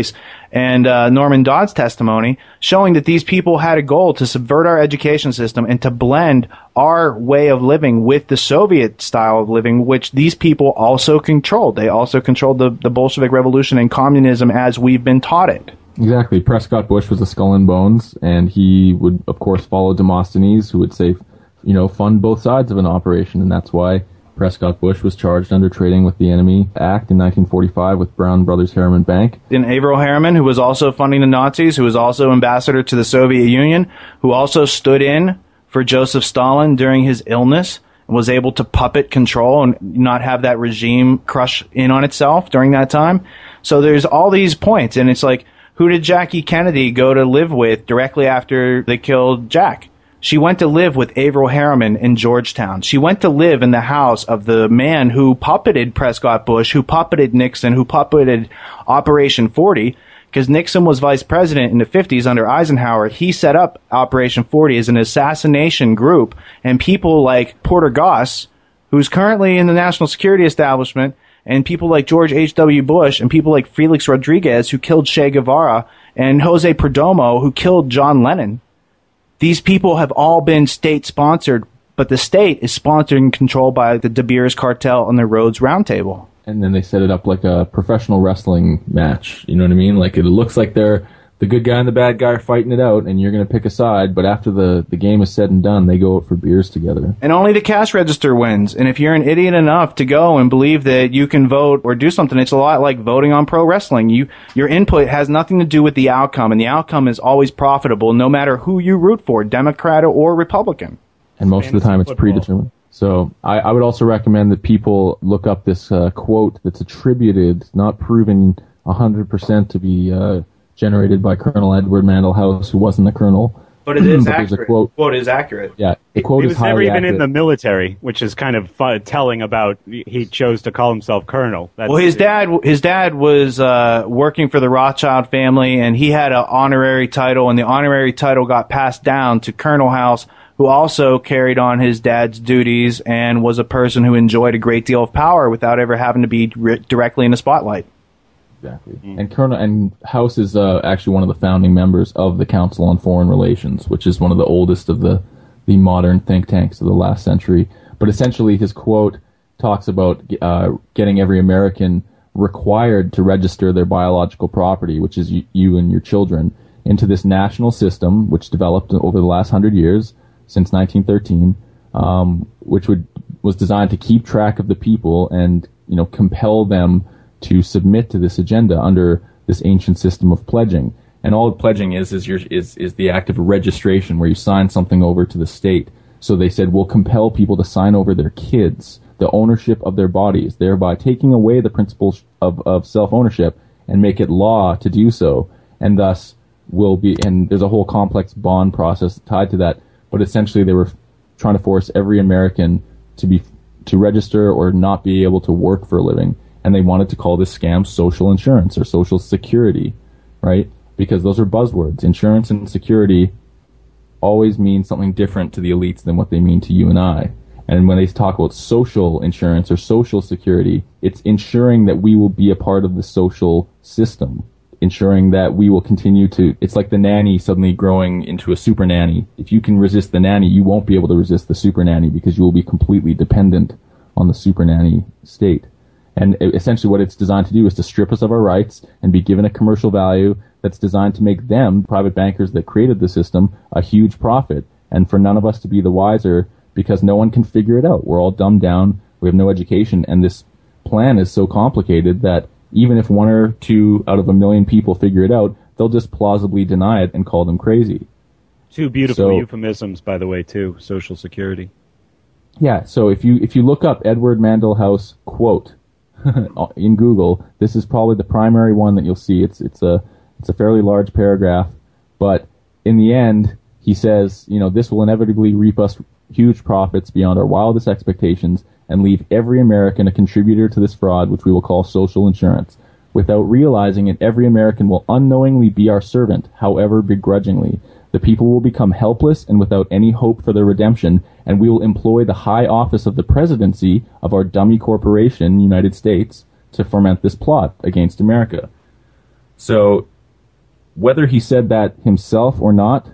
and Norman Dodd's testimony, showing that these people had a goal to subvert our education system and to blend our way of living with the Soviet style of living, which these people also controlled. They also controlled the Bolshevik Revolution and communism as we've been taught it. Exactly. Prescott Bush was a skull and bones, and he would, of course, follow Demosthenes, who would say, fund both sides of an operation, and that's why Prescott Bush was charged under Trading with the Enemy Act in 1945 with Brown Brothers Harriman Bank. And Averell Harriman, who was also funding the Nazis, who was also ambassador to the Soviet Union, who also stood in for Joseph Stalin during his illness, and was able to puppet control and not have that regime crush in on itself during that time. So there's all these points, and it's like, who did Jackie Kennedy go to live with directly after they killed Jack? She went to live with Averell Harriman in Georgetown. She went to live in the house of the man who puppeted Prescott Bush, who puppeted Nixon, who puppeted Operation 40, because Nixon was vice president in the 50s under Eisenhower. He set up Operation 40 as an assassination group, and people like Porter Goss, who's currently in the national security establishment, and people like George H.W. Bush, and people like Felix Rodriguez, who killed Che Guevara, and Jose Perdomo, who killed John Lennon. These people have all been state-sponsored, but the state is sponsored and controlled by the De Beers Cartel and the Rhodes Roundtable. And then they set it up like a professional wrestling match. You know what I mean? Like, it looks like they're the good guy and the bad guy are fighting it out, and you're going to pick a side, but after the game is said and done, they go out for beers together. And only the cash register wins. And if you're an idiot enough to go and believe that you can vote or do something, it's a lot like voting on pro wrestling. Your input has nothing to do with the outcome, and the outcome is always profitable no matter who you root for, Democrat or Republican. And most of the time it's predetermined. So I would also recommend that people look up this quote that's attributed, not proven 100% to be generated by Colonel Edward Mandell House, who wasn't a colonel. But it is accurate. There's a quote. Quote is accurate. Yeah, the quote he is was never highly even accurate. in the military, which is kind of telling about he chose to call himself colonel. Well, his dad was working for the Rothschild family, and he had an honorary title, and the honorary title got passed down to Colonel House, who also carried on his dad's duties and was a person who enjoyed a great deal of power without ever having to be directly in the spotlight. Exactly. And House is actually one of the founding members of the Council on Foreign Relations, which is one of the oldest of the modern think tanks of the last century. But essentially, his quote talks about getting every American required to register their biological property, which is you and your children, into this national system, which developed over the last 100 years, since 1913, which was designed to keep track of the people and compel them to submit to this agenda under this ancient system of pledging. And all pledging is the act of registration, where you sign something over to the state. So they said, we'll compel people to sign over their kids, the ownership of their bodies, thereby taking away the principle of self-ownership and make it law to do so. And thus and there's a whole complex bond process tied to that. But essentially they were trying to force every American to register or not be able to work for a living. And they wanted to call this scam social insurance or social security, right? Because those are buzzwords. Insurance and security always mean something different to the elites than what they mean to you and I. And when they talk about social insurance or social security, it's ensuring that we will be a part of the social system, ensuring that we will continue to, it's like the nanny suddenly growing into a super nanny. If you can resist the nanny, you won't be able to resist the super nanny because you will be completely dependent on the super nanny state. And essentially what it's designed to do is to strip us of our rights and be given a commercial value that's designed to make them, private bankers that created the system, a huge profit. And for none of us to be the wiser because no one can figure it out. We're all dumbed down. We have no education. And this plan is so complicated that even if 1 or 2 out of 1 million people figure it out, they'll just plausibly deny it and call them crazy. Two beautiful So- euphemisms, by the way, too. Social Security. Yeah, so if you look up Edward Mandell House quote in Google, this is probably the primary one that you'll see. It's a fairly large paragraph, but in the end, he says, this will inevitably reap us huge profits beyond our wildest expectations and leave every American a contributor to this fraud, which we will call social insurance. Without realizing it, every American will unknowingly be our servant, however begrudgingly. The people will become helpless and without any hope for their redemption, and we will employ the high office of the presidency of our dummy corporation, United States, to foment this plot against America. So, whether he said that himself or not,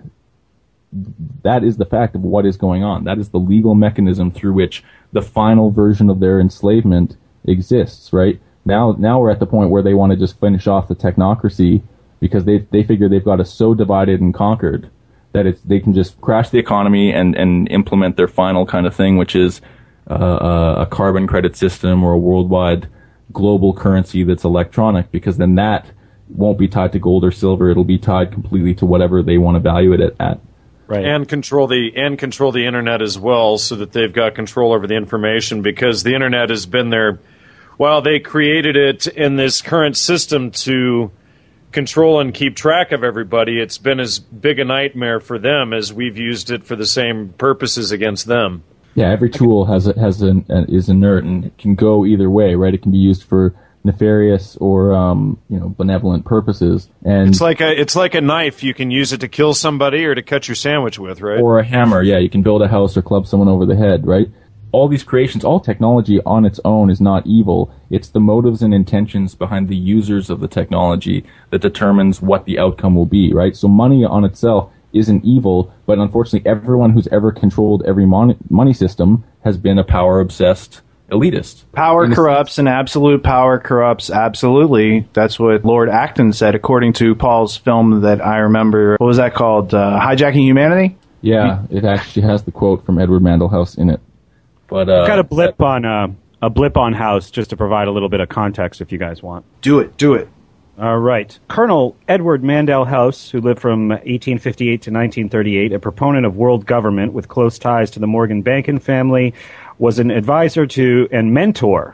that is the fact of what is going on. That is the legal mechanism through which the final version of their enslavement exists, right? Now we're at the point where they want to just finish off the technocracy because they figure they've got us so divided and conquered that they can just crash the economy and implement their final kind of thing, which is a carbon credit system or a worldwide global currency that's electronic, because then that won't be tied to gold or silver. It'll be tied completely to whatever they want to value it at. Right. And control the internet as well, so that they've got control over the information, because the internet has been there. While they created it in this current system to control and keep track of everybody, it's been as big a nightmare for them as we've used it for the same purposes against them. Yeah, every tool is inert and it can go either way, right? It can be used for nefarious or benevolent purposes, and It's like a knife. You can use it to kill somebody or to cut your sandwich with, right? or a hammer. Yeah, you can build a house or club someone over the head, right? All these creations, all technology on its own is not evil. It's the motives and intentions behind the users of the technology that determines what the outcome will be, right? So money on itself isn't evil, but unfortunately everyone who's ever controlled every money system has been a power-obsessed elitist. Power corrupts, and absolute power corrupts absolutely. That's what Lord Acton said, according to Paul's film that I remember. What was that called? Hijacking Humanity? Yeah, it actually has the quote from Edward Mandell House in it. But I've got a blip on House just to provide a little bit of context if you guys want. Do it. All right. Colonel Edward Mandell House, who lived from 1858 to 1938, a proponent of world government with close ties to the Morgan Bankin family, was an advisor to and mentor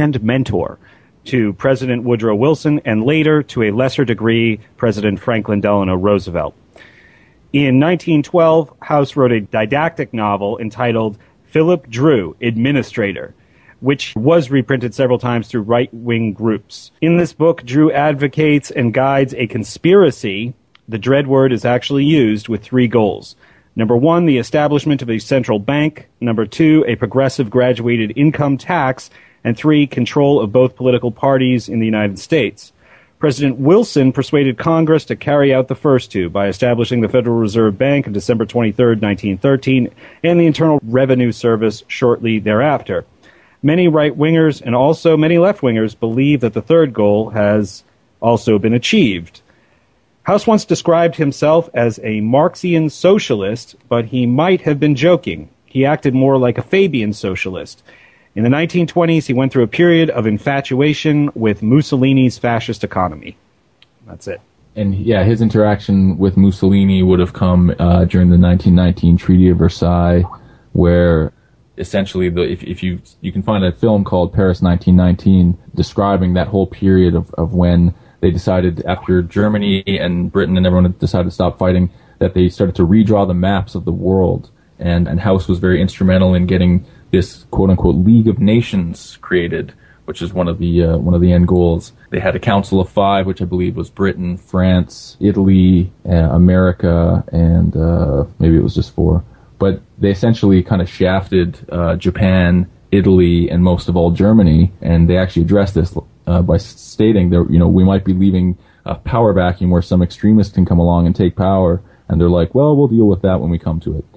to President Woodrow Wilson, and later, to a lesser degree, President Franklin Delano Roosevelt. In 1912, House wrote a didactic novel entitled Philip Drew, Administrator, which was reprinted several times through right-wing groups. In this book, Drew advocates and guides a conspiracy, the dread word is actually used, with three goals. Number one, the establishment of a central bank. Number two, a progressive graduated income tax. And three, control of both political parties in the United States. President Wilson persuaded Congress to carry out the first two by establishing the Federal Reserve Bank on December 23, 1913, and the Internal Revenue Service shortly thereafter. Many right-wingers and also many left-wingers believe that the third goal has also been achieved. House once described himself as a Marxian socialist, but he might have been joking. He acted more like a Fabian socialist. In the 1920s, he went through a period of infatuation with Mussolini's fascist economy. That's it. And yeah, his interaction with Mussolini would have come during the 1919 Treaty of Versailles, where essentially, if you can find a film called Paris 1919 describing that whole period of when they decided, after Germany and Britain and everyone decided to stop fighting, that they started to redraw the maps of the world. And House was very instrumental in getting this quote-unquote League of Nations created, which is one of the end goals. They had a Council of Five, which I believe was Britain, France, Italy, America, and maybe it was just four. But they essentially kind of shafted Japan, Italy, and most of all Germany, and they actually addressed this by stating that we might be leaving a power vacuum where some extremists can come along and take power, and they're like, well, we'll deal with that when we come to it.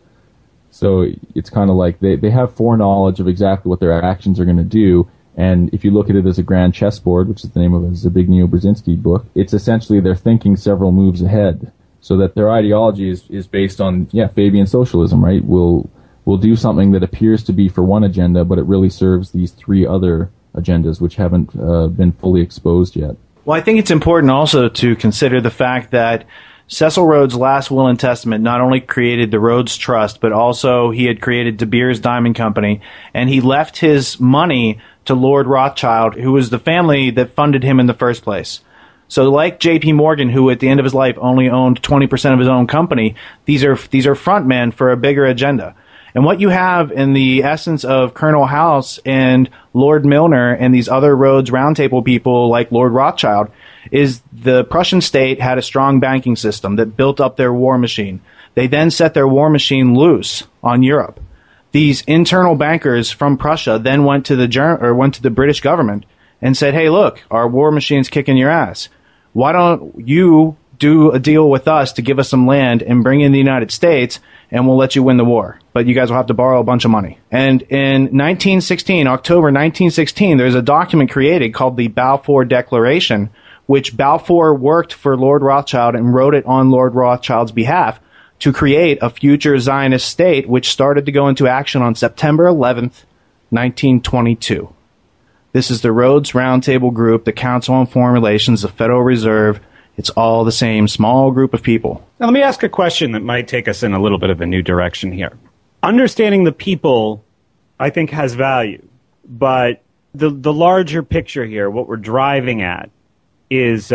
So it's kind of like they have foreknowledge of exactly what their actions are going to do, and if you look at it as a grand chessboard, which is the name of a Zbigniew Brzezinski book, it's essentially they're thinking several moves ahead. So that their ideology is based on, Fabian socialism, right? We'll do something that appears to be for one agenda, but it really serves these three other agendas, which haven't been fully exposed yet. Well, I think it's important also to consider the fact that Cecil Rhodes' last will and testament not only created the Rhodes Trust, but also he had created De Beers Diamond Company, and he left his money to Lord Rothschild, who was the family that funded him in the first place. So like J.P. Morgan, who at the end of his life only owned 20% of his own company, these are front men for a bigger agenda. And what you have in the essence of Colonel House and Lord Milner and these other Rhodes Roundtable people like Lord Rothschild is the Prussian state had a strong banking system that built up their war machine. They then set their war machine loose on Europe. These internal bankers from Prussia then went to the British government and said, "Hey, look, our war machine's kicking your ass. Why don't you do a deal with us to give us some land and bring in the United States, and we'll let you win the war. But you guys will have to borrow a bunch of money." And in 1916, October 1916, there's a document created called the Balfour Declaration, which Balfour worked for Lord Rothschild and wrote it on Lord Rothschild's behalf to create a future Zionist state, which started to go into action on September 11th, 1922. This is the Rhodes Roundtable Group, the Council on Foreign Relations, the Federal Reserve. It's all the same small group of people. Now, let me ask a question that might take us in a little bit of a new direction here. Understanding the people, I think, has value. But the larger picture here, what we're driving at, is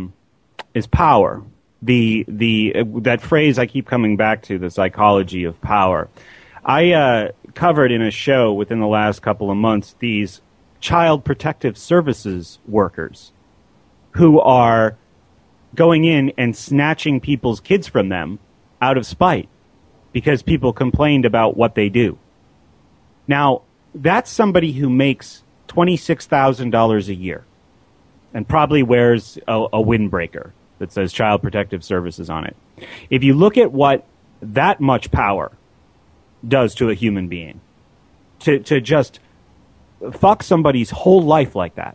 power. That phrase I keep coming back to, the psychology of power. I covered in a show within the last couple of months these Child Protective Services workers who are going in and snatching people's kids from them out of spite because people complained about what they do. Now, that's somebody who makes $26,000 a year and probably wears a windbreaker that says Child Protective Services on it. If you look at what that much power does to a human being, to just fuck somebody's whole life like that.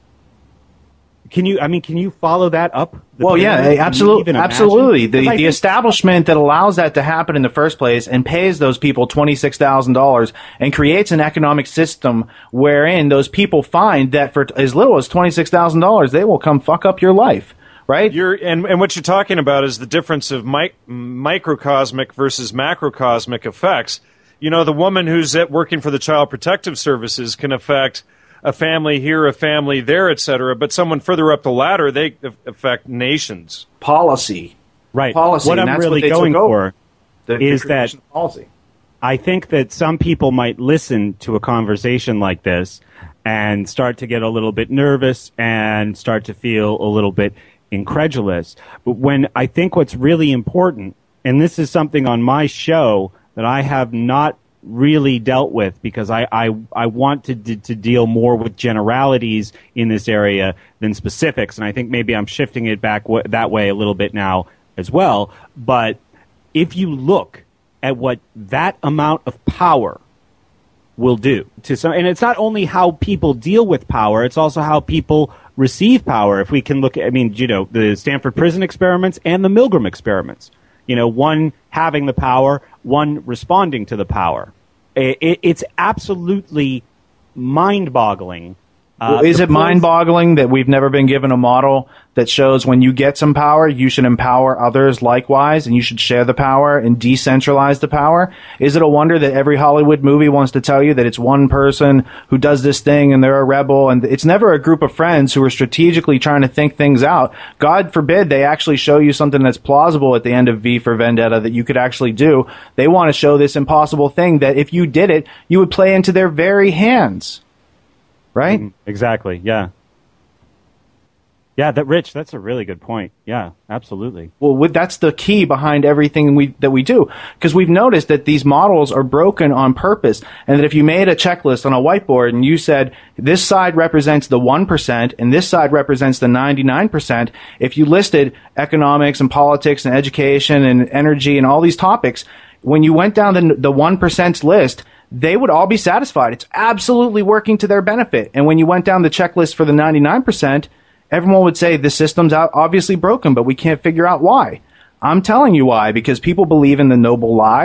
Can you follow that up? Well, yeah, absolutely. The establishment that allows that to happen in the first place and pays those people $26,000 and creates an economic system wherein those people find that for as little as $26,000, they will come fuck up your life. Right? And what you're talking about is the difference of microcosmic versus macrocosmic effects. You know, the woman who's working for the Child Protective Services can affect a family here, a family there, etc. But someone further up the ladder, they affect nations. Policy. Right. Policy. What I'm really going for is that policy. I think that some people might listen to a conversation like this and start to get a little bit nervous and start to feel a little bit incredulous. But when I think what's really important, and this is something on my show that I have not really dealt with because I want to deal more with generalities in this area than specifics, and I think maybe I'm shifting it back that way a little bit now as well. But if you look at what that amount of power will do to some, and it's not only how people deal with power, it's also how people receive power. If we can look at, the Stanford Prison experiments and the Milgram experiments, one having the power, one responding to the power. It's absolutely mind-boggling. Is it mind-boggling that we've never been given a model that shows when you get some power, you should empower others likewise, and you should share the power and decentralize the power? Is it a wonder that every Hollywood movie wants to tell you that it's one person who does this thing and they're a rebel, and it's never a group of friends who are strategically trying to think things out? God forbid they actually show you something that's plausible at the end of V for Vendetta that you could actually do. They want to show this impossible thing that if you did it, you would play into their very hands. Right? Exactly. Yeah. Yeah, Rich, that's a really good point. Yeah, absolutely. Well, that's the key behind everything that we do, because we've noticed that these models are broken on purpose, and that if you made a checklist on a whiteboard and you said this side represents the 1% and this side represents the 99%, if you listed economics and politics and education and energy and all these topics, when you went down the 1% list, they would all be satisfied. It's absolutely working to their benefit. And when you went down the checklist for the 99%, everyone would say the system's obviously broken, but we can't figure out why. I'm telling you why, because people believe in the noble lie.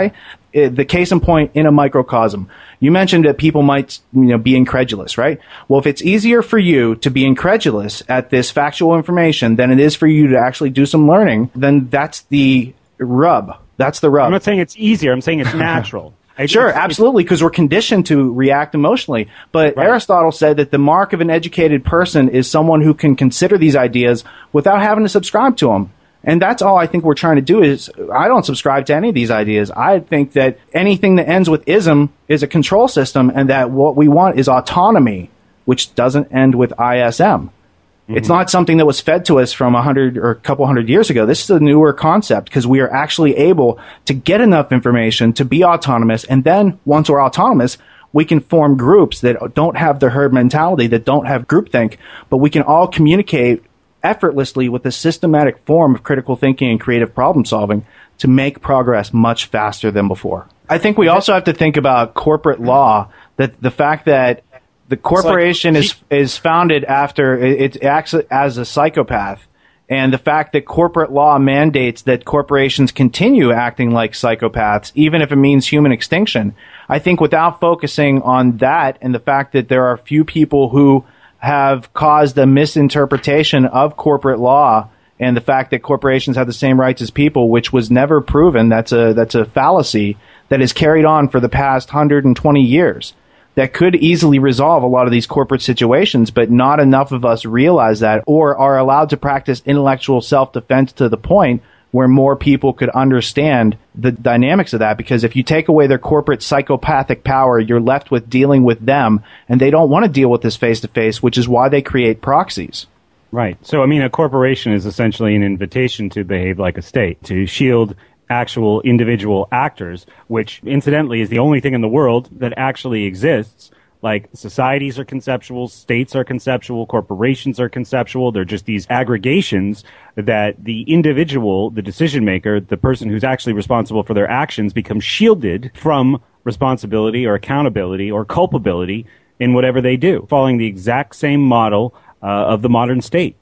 the case in point in a microcosm. You mentioned that people might, be incredulous, right? Well, if it's easier for you to be incredulous at this factual information than it is for you to actually do some learning, then that's the rub. That's the rub. I'm not saying it's easier. I'm saying it's natural. Sure, absolutely, because we're conditioned to react emotionally. But right. Aristotle said that the mark of an educated person is someone who can consider these ideas without having to subscribe to them. And that's all I think we're trying to do is, I don't subscribe to any of these ideas. I think that anything that ends with ism is a control system, and that what we want is autonomy, which doesn't end with ISM. Mm-hmm. It's not something that was fed to us from 100 or a couple hundred years ago. This is a newer concept because we are actually able to get enough information to be autonomous. And then once we're autonomous, we can form groups that don't have the herd mentality, that don't have groupthink, but we can all communicate effortlessly with a systematic form of critical thinking and creative problem solving to make progress much faster than before. I think we also have to think about corporate law, that the fact that the corporation is founded after it acts as a psychopath, and the fact that corporate law mandates that corporations continue acting like psychopaths, even if it means human extinction. I think without focusing on that and the fact that there are few people who have caused a misinterpretation of corporate law and the fact that corporations have the same rights as people, which was never proven, that's a fallacy that is carried on for the past 120 years. That could easily resolve a lot of these corporate situations, but not enough of us realize that or are allowed to practice intellectual self-defense to the point where more people could understand the dynamics of that. Because if you take away their corporate psychopathic power, you're left with dealing with them, and they don't want to deal with this face-to-face, which is why they create proxies. Right. So, a corporation is essentially an invitation to behave like a state, to shield actual individual actors, which incidentally is the only thing in the world that actually exists. Like, societies are conceptual, states are conceptual, corporations are conceptual. They're just these aggregations that the individual, the decision maker, the person who's actually responsible for their actions, becomes shielded from responsibility or accountability or culpability in whatever they do, following the exact same model of the modern state.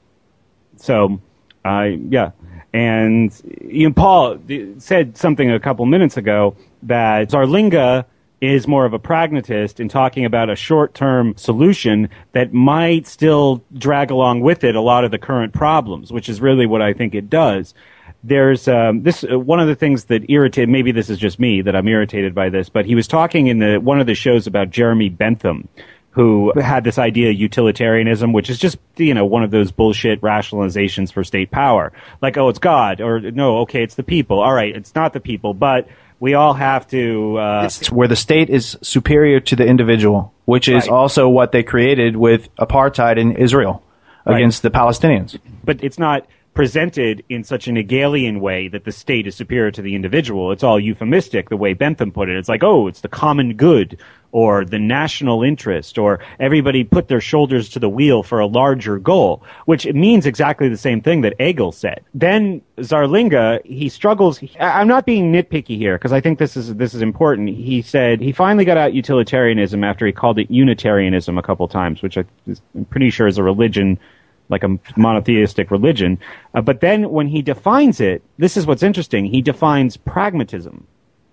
So, yeah. And Paul said something a couple minutes ago that Zarlinga is more of a pragmatist in talking about a short-term solution that might still drag along with it a lot of the current problems, which is really what I think it does. There's one of the things that irritated, maybe this is just me, that I'm irritated by this, but he was talking in one of the shows about Jeremy Bentham, who had this idea of utilitarianism, which is just, one of those bullshit rationalizations for state power. Like, oh, it's God, or no, okay, it's the people. All right, it's not the people, but we all have to... It's where the state is superior to the individual, which is also what they created with apartheid in Israel against the Palestinians. But it's not presented in such an Hegelian way that the state is superior to the individual. It's all euphemistic, the way Bentham put it. It's like, oh, it's the common good, or the national interest, or everybody put their shoulders to the wheel for a larger goal, which it means exactly the same thing that Hegel said. Then Zarlinga, he struggles. I'm not being nitpicky here, because I think this is important. He said he finally got out utilitarianism after he called it Unitarianism a couple times, which I'm pretty sure is a religion, like a monotheistic religion. But then when he defines it, this is what's interesting. He defines pragmatism.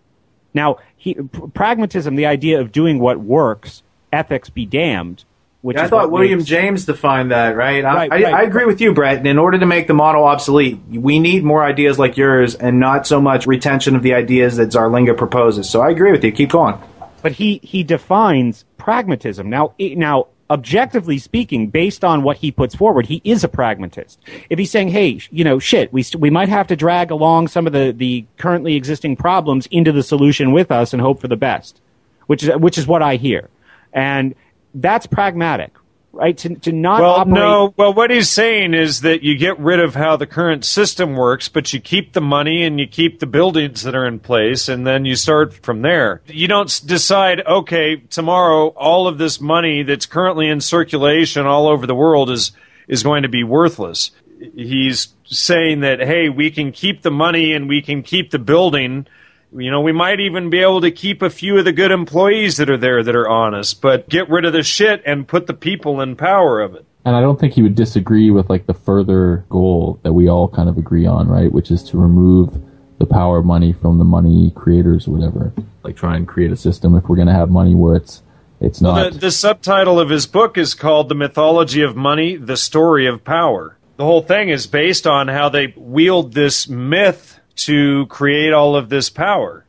Now, pragmatism, the idea of doing what works, ethics be damned. Which I thought William James defined that, right? I agree with you, Brett. And in order to make the model obsolete, we need more ideas like yours and not so much retention of the ideas that Zarlinga proposes. So I agree with you. Keep going. But he defines pragmatism. Now, objectively speaking, based on what he puts forward, he is a pragmatist. If he's saying, hey, we might have to drag along some of the currently existing problems into the solution with us and hope for the best, which is what I hear. And that's pragmatic, right? To not operate... No. Well, what he's saying is that you get rid of how the current system works, but you keep the money and you keep the buildings that are in place, and then you start from there. You don't decide, okay, tomorrow all of this money that's currently in circulation all over the world is going to be worthless. He's saying that, hey, we can keep the money and we can keep the building. We might even be able to keep a few of the good employees that are there that are honest, but get rid of the shit and put the people in power of it. And I don't think he would disagree with the further goal that we all kind of agree on, right? Which is to remove the power of money from the money creators or whatever. Like try and create a system if we're going to have money where it's not. Well, the subtitle of his book is called The Mythology of Money, The Story of Power. The whole thing is based on how they wield this myth to create all of this power.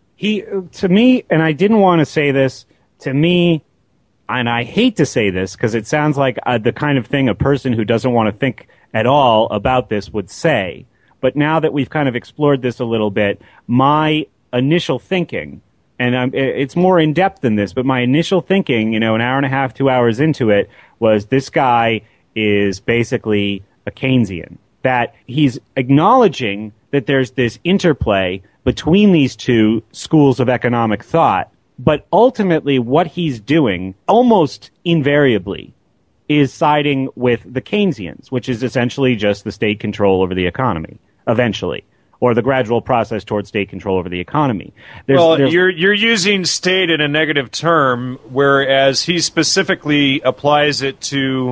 To me, and I didn't want to say this, to me, and I hate to say this because it sounds like the kind of thing a person who doesn't want to think at all about this would say. But now that we've kind of explored this a little bit, my initial thinking, and it's more in depth than this, but my initial thinking, an hour and a half, 2 hours into it, was this guy is basically a Keynesian. That he's acknowledging that there's this interplay between these two schools of economic thought, but ultimately what he's doing, almost invariably, is siding with the Keynesians, which is essentially just the state control over the economy, eventually, or the gradual process towards state control over the economy. You're using state in a negative term, whereas he specifically applies it to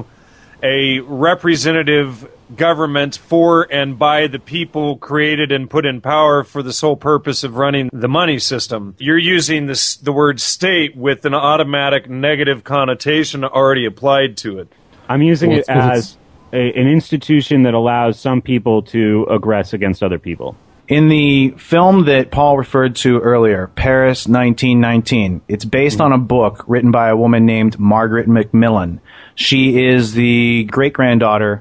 a representative government for and by the people created and put in power for the sole purpose of running the money system. You're using the word state with an automatic negative connotation already applied to it. I'm using it as an institution that allows some people to aggress against other people. In the film that Paul referred to earlier, Paris 1919, it's based on a book written by a woman named Margaret Macmillan. She is the great-granddaughter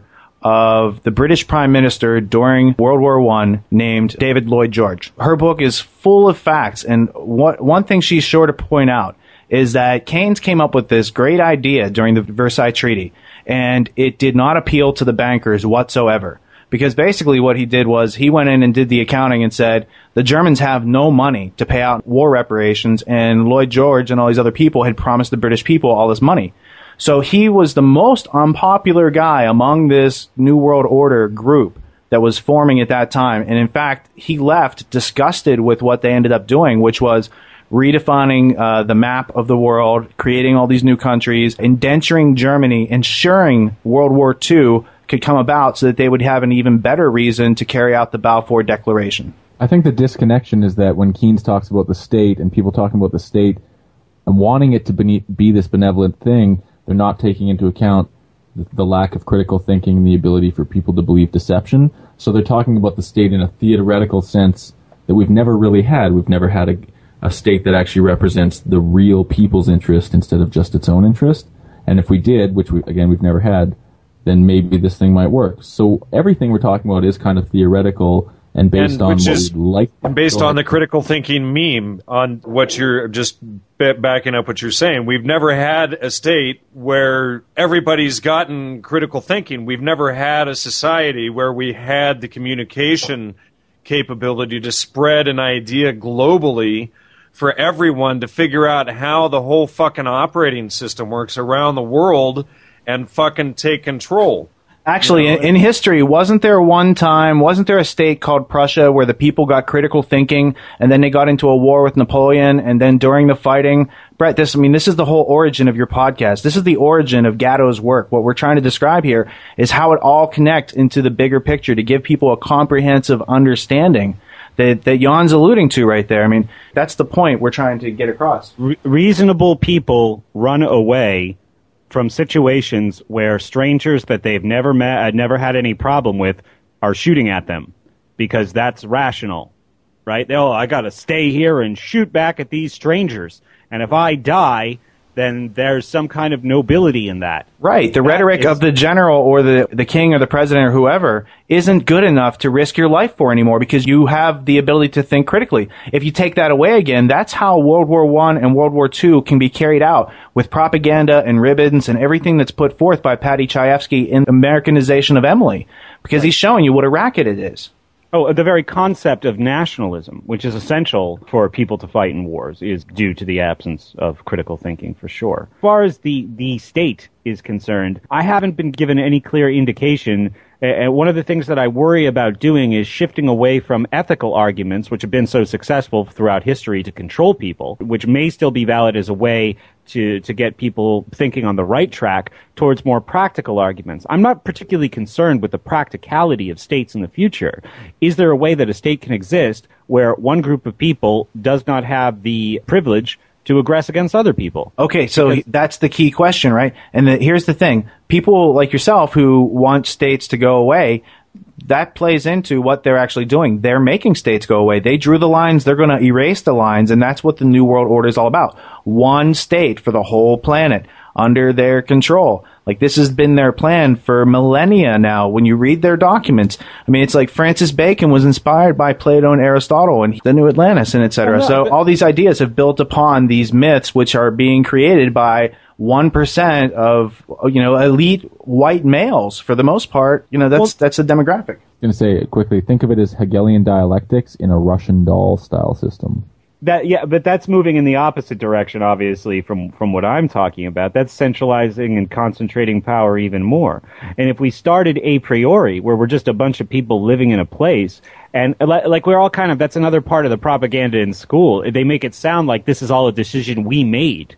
of the British Prime Minister during World War I named David Lloyd George. Her book is full of facts, and one thing she's sure to point out is that Keynes came up with this great idea during the Versailles Treaty, and it did not appeal to the bankers whatsoever. Because basically what he did was he went in and did the accounting and said, the Germans have no money to pay out war reparations, and Lloyd George and all these other people had promised the British people all this money. So he was the most unpopular guy among this New World Order group that was forming at that time. And in fact, he left disgusted with what they ended up doing, which was redefining the map of the world, creating all these new countries, indenturing Germany, ensuring World War II could come about so that they would have an even better reason to carry out the Balfour Declaration. I think the disconnection is that when Keynes talks about the state and people talking about the state and wanting it to be this benevolent thing, they're not taking into account the lack of critical thinking and the ability for people to believe deception. So they're talking about the state in a theoretical sense that we've never really had. We've never had a state that actually represents the real people's interest instead of just its own interest. And if we did, which we've never had, then maybe this thing might work. So everything we're talking about is kind of theoretical and based on what we'd like. Based on the critical thinking meme, on what you're just backing up what you're saying. We've never had a state where everybody's gotten critical thinking. We've never had a society where we had the communication capability to spread an idea globally for everyone to figure out how the whole fucking operating system works around the world and fucking take control. Actually, in history, wasn't there a state called Prussia where the people got critical thinking and then they got into a war with Napoleon, and then during the fighting, Brett, this is the whole origin of your podcast. This is the origin of Gatto's work. What we're trying to describe here is how it all connects into the bigger picture to give people a comprehensive understanding that Jan's alluding to right there. I mean, that's the point we're trying to get across. Reasonable people run away from situations where strangers that they've never met, never had any problem with, are shooting at them because that's rational, right? I got to stay here and shoot back at these strangers. And if I die, then there's some kind of nobility in that. Right. The rhetoric of the general or the king or the president or whoever isn't good enough to risk your life for anymore because you have the ability to think critically. If you take that away again, that's how World War I and World War II can be carried out with propaganda and ribbons and everything that's put forth by Paddy Chayefsky in Americanization of Emily, because he's showing you what a racket it is. Oh, the very concept of nationalism, which is essential for people to fight in wars, is due to the absence of critical thinking, for sure. As far as the state is concerned, I haven't been given any clear indication And one of the things that I worry about doing is shifting away from ethical arguments, which have been so successful throughout history to control people, which may still be valid as a way to get people thinking on the right track, towards more practical arguments. I'm not particularly concerned with the practicality of states in the future. Is there a way that a state can exist where one group of people does not have the privilege to aggress against other people? Okay, so that's the key question, right? And here's the thing. People like yourself who want states to go away, that plays into what they're actually doing. They're making states go away. They drew the lines. They're going to erase the lines, and that's what the New World Order is all about. One state for the whole planet under their control. Like, this has been their plan for millennia now. When you read their documents, I mean, it's like Francis Bacon was inspired by Plato and Aristotle and the New Atlantis and etc. So all these ideas have built upon these myths, which are being created by 1% of, elite white males for the most part. That's a demographic. I'm going to say quickly, think of it as Hegelian dialectics in a Russian doll style system. But that's moving in the opposite direction, obviously, from what I'm talking about. That's centralizing and concentrating power even more. And if we started a priori, where we're just a bunch of people living in a place, and like we're all that's another part of the propaganda in school. They make it sound like this is all a decision we made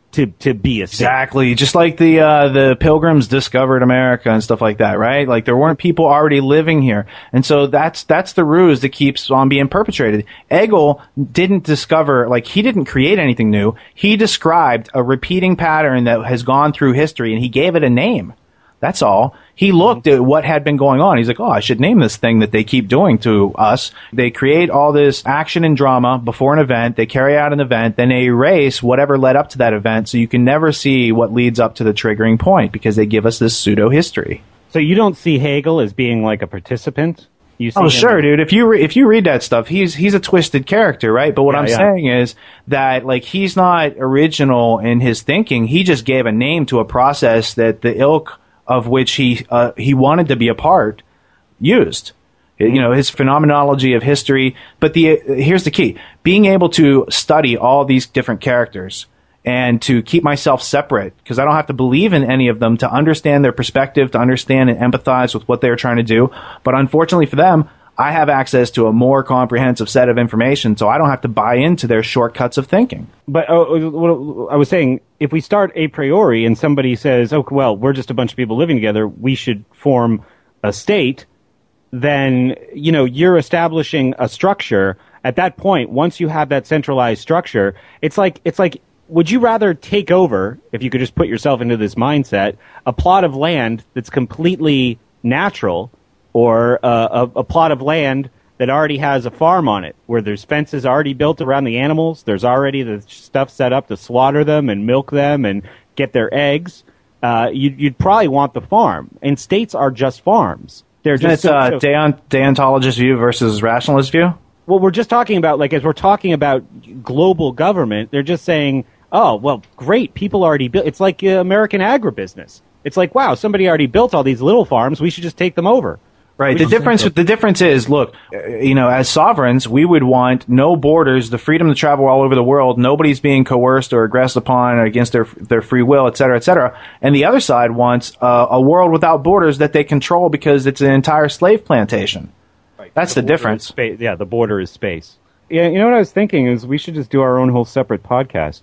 to be a state. Exactly, just like the Pilgrims discovered America and stuff like that, right? Like, there weren't people already living here, and so that's the ruse that keeps on being perpetrated. Hegel didn't discover, he didn't create anything new. He described a repeating pattern that has gone through history, and he gave it a name. That's all. He looked at what had been going on. He's like, I should name this thing that they keep doing to us. They create all this action and drama before an event. They carry out an event. Then they erase whatever led up to that event, so you can never see what leads up to the triggering point, because they give us this pseudo-history. So you don't see Hegel as being like a participant? Sure, dude. If you read that stuff, he's a twisted character, right? But what I'm saying is that, he's not original in his thinking. He just gave a name to a process that the ilk of which he wanted to be a part used. His phenomenology of history. But here's the key. Being able to study all these different characters and to keep myself separate, because I don't have to believe in any of them, to understand their perspective, to understand and empathize with what they're trying to do. But unfortunately for them, I have access to a more comprehensive set of information, so I don't have to buy into their shortcuts of thinking. But I was saying, if we start a priori and somebody says, we're just a bunch of people living together, we should form a state, then, you're establishing a structure. At that point, once you have that centralized structure, it's like, would you rather take over, if you could just put yourself into this mindset, a plot of land that's completely natural, or a plot of land that already has a farm on it, where there's fences already built around the animals, there's already the stuff set up to slaughter them and milk them and get their eggs, you'd probably want the farm. And states are just farms. They're just deontologist view versus rationalist view? Well, we're just talking about, as we're talking about global government, they're just saying, great, people already built. It's like American agribusiness. It's like, wow, somebody already built all these little farms, we should just take them over. Right. The difference is, look, as sovereigns, we would want no borders, the freedom to travel all over the world. Nobody's being coerced or aggressed upon against their free will, et cetera, et cetera. And the other side wants a world without borders that they control because it's an entire slave plantation. Right. That's the difference. Yeah, the border is space. Yeah, what I was thinking is we should just do our own whole separate podcast.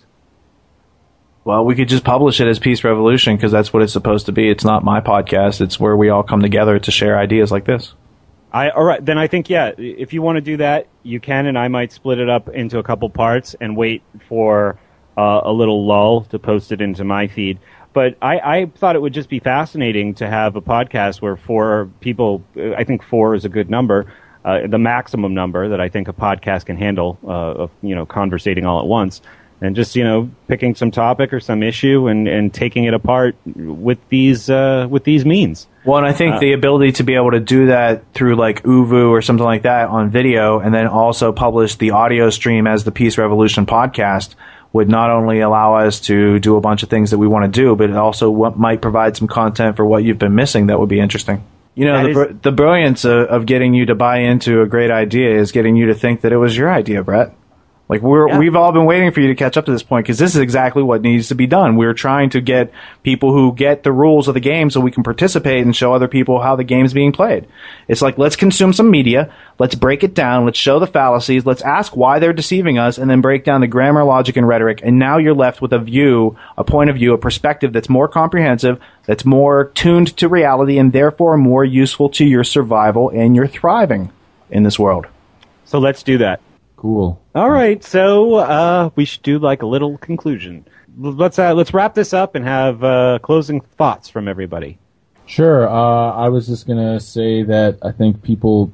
Well, we could just publish it as Peace Revolution, because that's what it's supposed to be. It's not my podcast. It's where we all come together to share ideas like this. All right. Then I think, if you want to do that, you can, and I might split it up into a couple parts and wait for a little lull to post it into my feed. But I thought it would just be fascinating to have a podcast where 4 people, I think 4 is a good number, the maximum number that I think a podcast can handle, conversating all at once. And just, picking some topic or some issue and taking it apart with these means. Well, and I think the ability to be able to do that through Uvu or something like that on video, and then also publish the audio stream as the Peace Revolution podcast, would not only allow us to do a bunch of things that we want to do, but it also might provide some content for what you've been missing that would be interesting. The brilliance of getting you to buy into a great idea is getting you to think that it was your idea, Brett. Like we've all been waiting for you to catch up to this point, because this is exactly what needs to be done. We're trying to get people who get the rules of the game so we can participate and show other people how the game's being played. It's like, let's consume some media, let's break it down, let's show the fallacies, let's ask why they're deceiving us, and then break down the grammar, logic, and rhetoric. And now you're left with a point of view, a perspective that's more comprehensive, that's more tuned to reality, and therefore more useful to your survival and your thriving in this world. So let's do that. Cool. All right, so we should do like a little conclusion. Let's wrap this up and have closing thoughts from everybody. Sure. I was just gonna say that I think people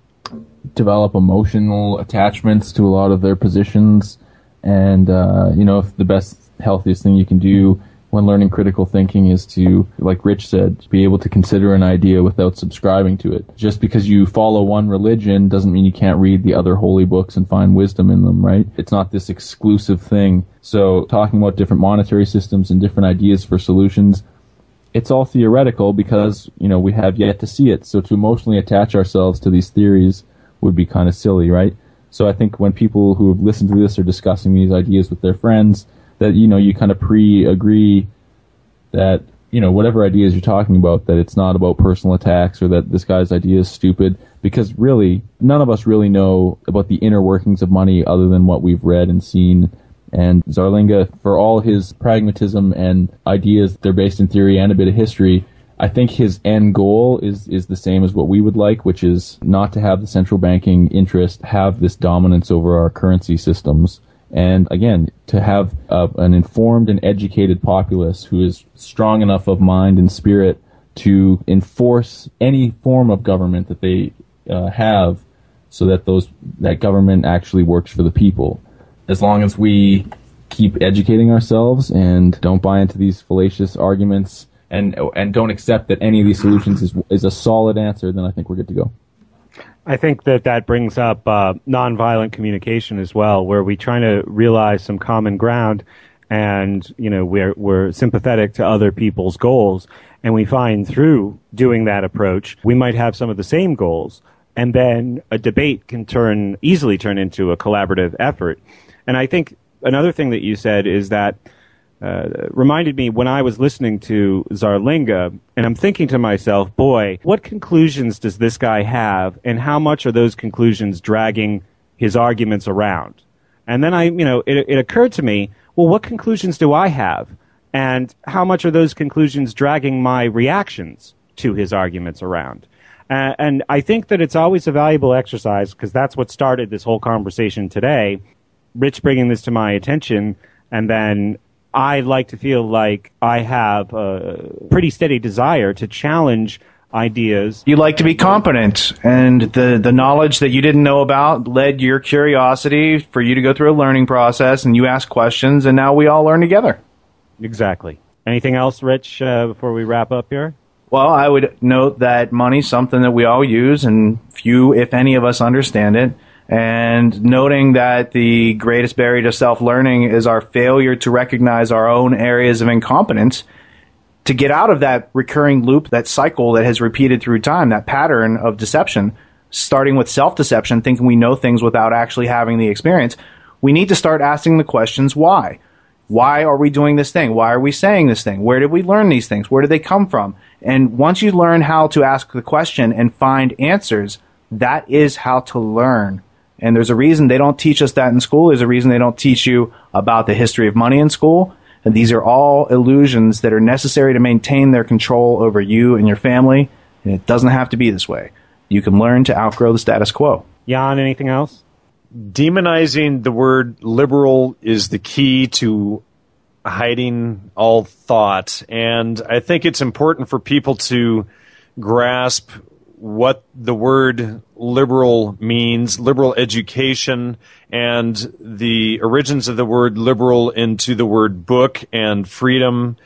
develop emotional attachments to a lot of their positions, and the best, healthiest thing you can do when learning critical thinking is to, like Rich said, be able to consider an idea without subscribing to it. Just because you follow one religion doesn't mean you can't read the other holy books and find wisdom in them, right? It's not this exclusive thing. So talking about different monetary systems and different ideas for solutions, it's all theoretical because, we have yet to see it. So to emotionally attach ourselves to these theories would be kind of silly, right? So I think when people who have listened to this are discussing these ideas with their friends, that, you kind of pre-agree that, whatever ideas you're talking about, that it's not about personal attacks or that this guy's idea is stupid, because really, none of us really know about the inner workings of money other than what we've read and seen. And Zarlinga, for all his pragmatism and ideas, they're based in theory and a bit of history, I think his end goal is the same as what we would like, which is not to have the central banking interest have this dominance over our currency systems. And again, to have an informed and educated populace who is strong enough of mind and spirit to enforce any form of government that they have, so that that government actually works for the people. As long as we keep educating ourselves and don't buy into these fallacious arguments and don't accept that any of these solutions is a solid answer, then I think we're good to go. I think that brings up nonviolent communication as well, where we try to realize some common ground, and we're sympathetic to other people's goals, and we find through doing that approach we might have some of the same goals, and then a debate can easily turn into a collaborative effort. And I think another thing that you said is that reminded me when I was listening to Zarlinga, and I'm thinking to myself, boy, what conclusions does this guy have, and how much are those conclusions dragging his arguments around? And then it occurred to me, well, what conclusions do I have, and how much are those conclusions dragging my reactions to his arguments around? And I think that it's always a valuable exercise, because that's what started this whole conversation today. Rich bringing this to my attention, and then I like to feel like I have a pretty steady desire to challenge ideas. You like to be competent, and the knowledge that you didn't know about led your curiosity for you to go through a learning process, and you ask questions, and now we all learn together. Exactly. Anything else, Rich, before we wrap up here? Well, I would note that money's something that we all use, and few, if any of us, understand it. And noting that the greatest barrier to self-learning is our failure to recognize our own areas of incompetence, to get out of that recurring loop, that cycle that has repeated through time, that pattern of deception, starting with self-deception, thinking we know things without actually having the experience. We need to start asking the questions, why? Why are we doing this thing? Why are we saying this thing? Where did we learn these things? Where did they come from? And once you learn how to ask the question and find answers, that is how to learn. And there's a reason they don't teach us that in school. There's a reason they don't teach you about the history of money in school. And these are all illusions that are necessary to maintain their control over you and your family. And it doesn't have to be this way. You can learn to outgrow the status quo. Jan, anything else? Demonizing the word liberal is the key to hiding all thought. And I think it's important for people to grasp what the word liberal means, liberal education, and the origins of the word liberal into the word book and freedom.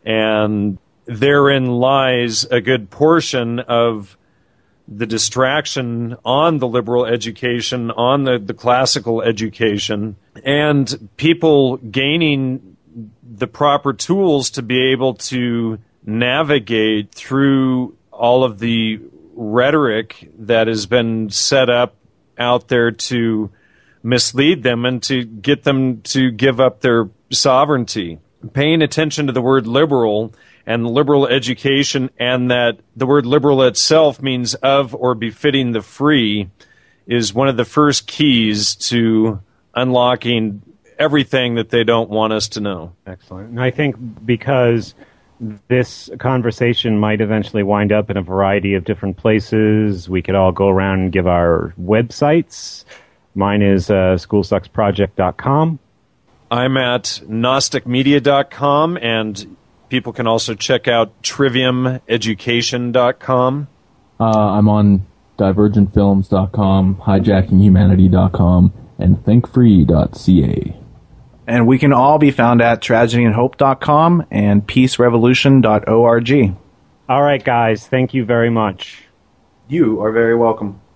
And therein lies a good portion of the distraction on the liberal education, on the classical education, and people gaining the proper tools to be able to navigate through all of the rhetoric that has been set up out there to mislead them and to get them to give up their sovereignty. Paying attention to the word liberal and liberal education, and that the word liberal itself means of or befitting the free, is one of the first keys to unlocking everything that they don't want us to know. Excellent. And I think because this conversation might eventually wind up in a variety of different places, we could all go around and give our websites. Mine is schoolsucksproject.com. I'm at gnosticmedia.com, and people can also check out triviumeducation.com. I'm on divergentfilms.com, hijackinghumanity.com, and thinkfree.ca. And we can all be found at tragedyandhope.com and peacerevolution.org. All right, guys. Thank you very much. You are very welcome.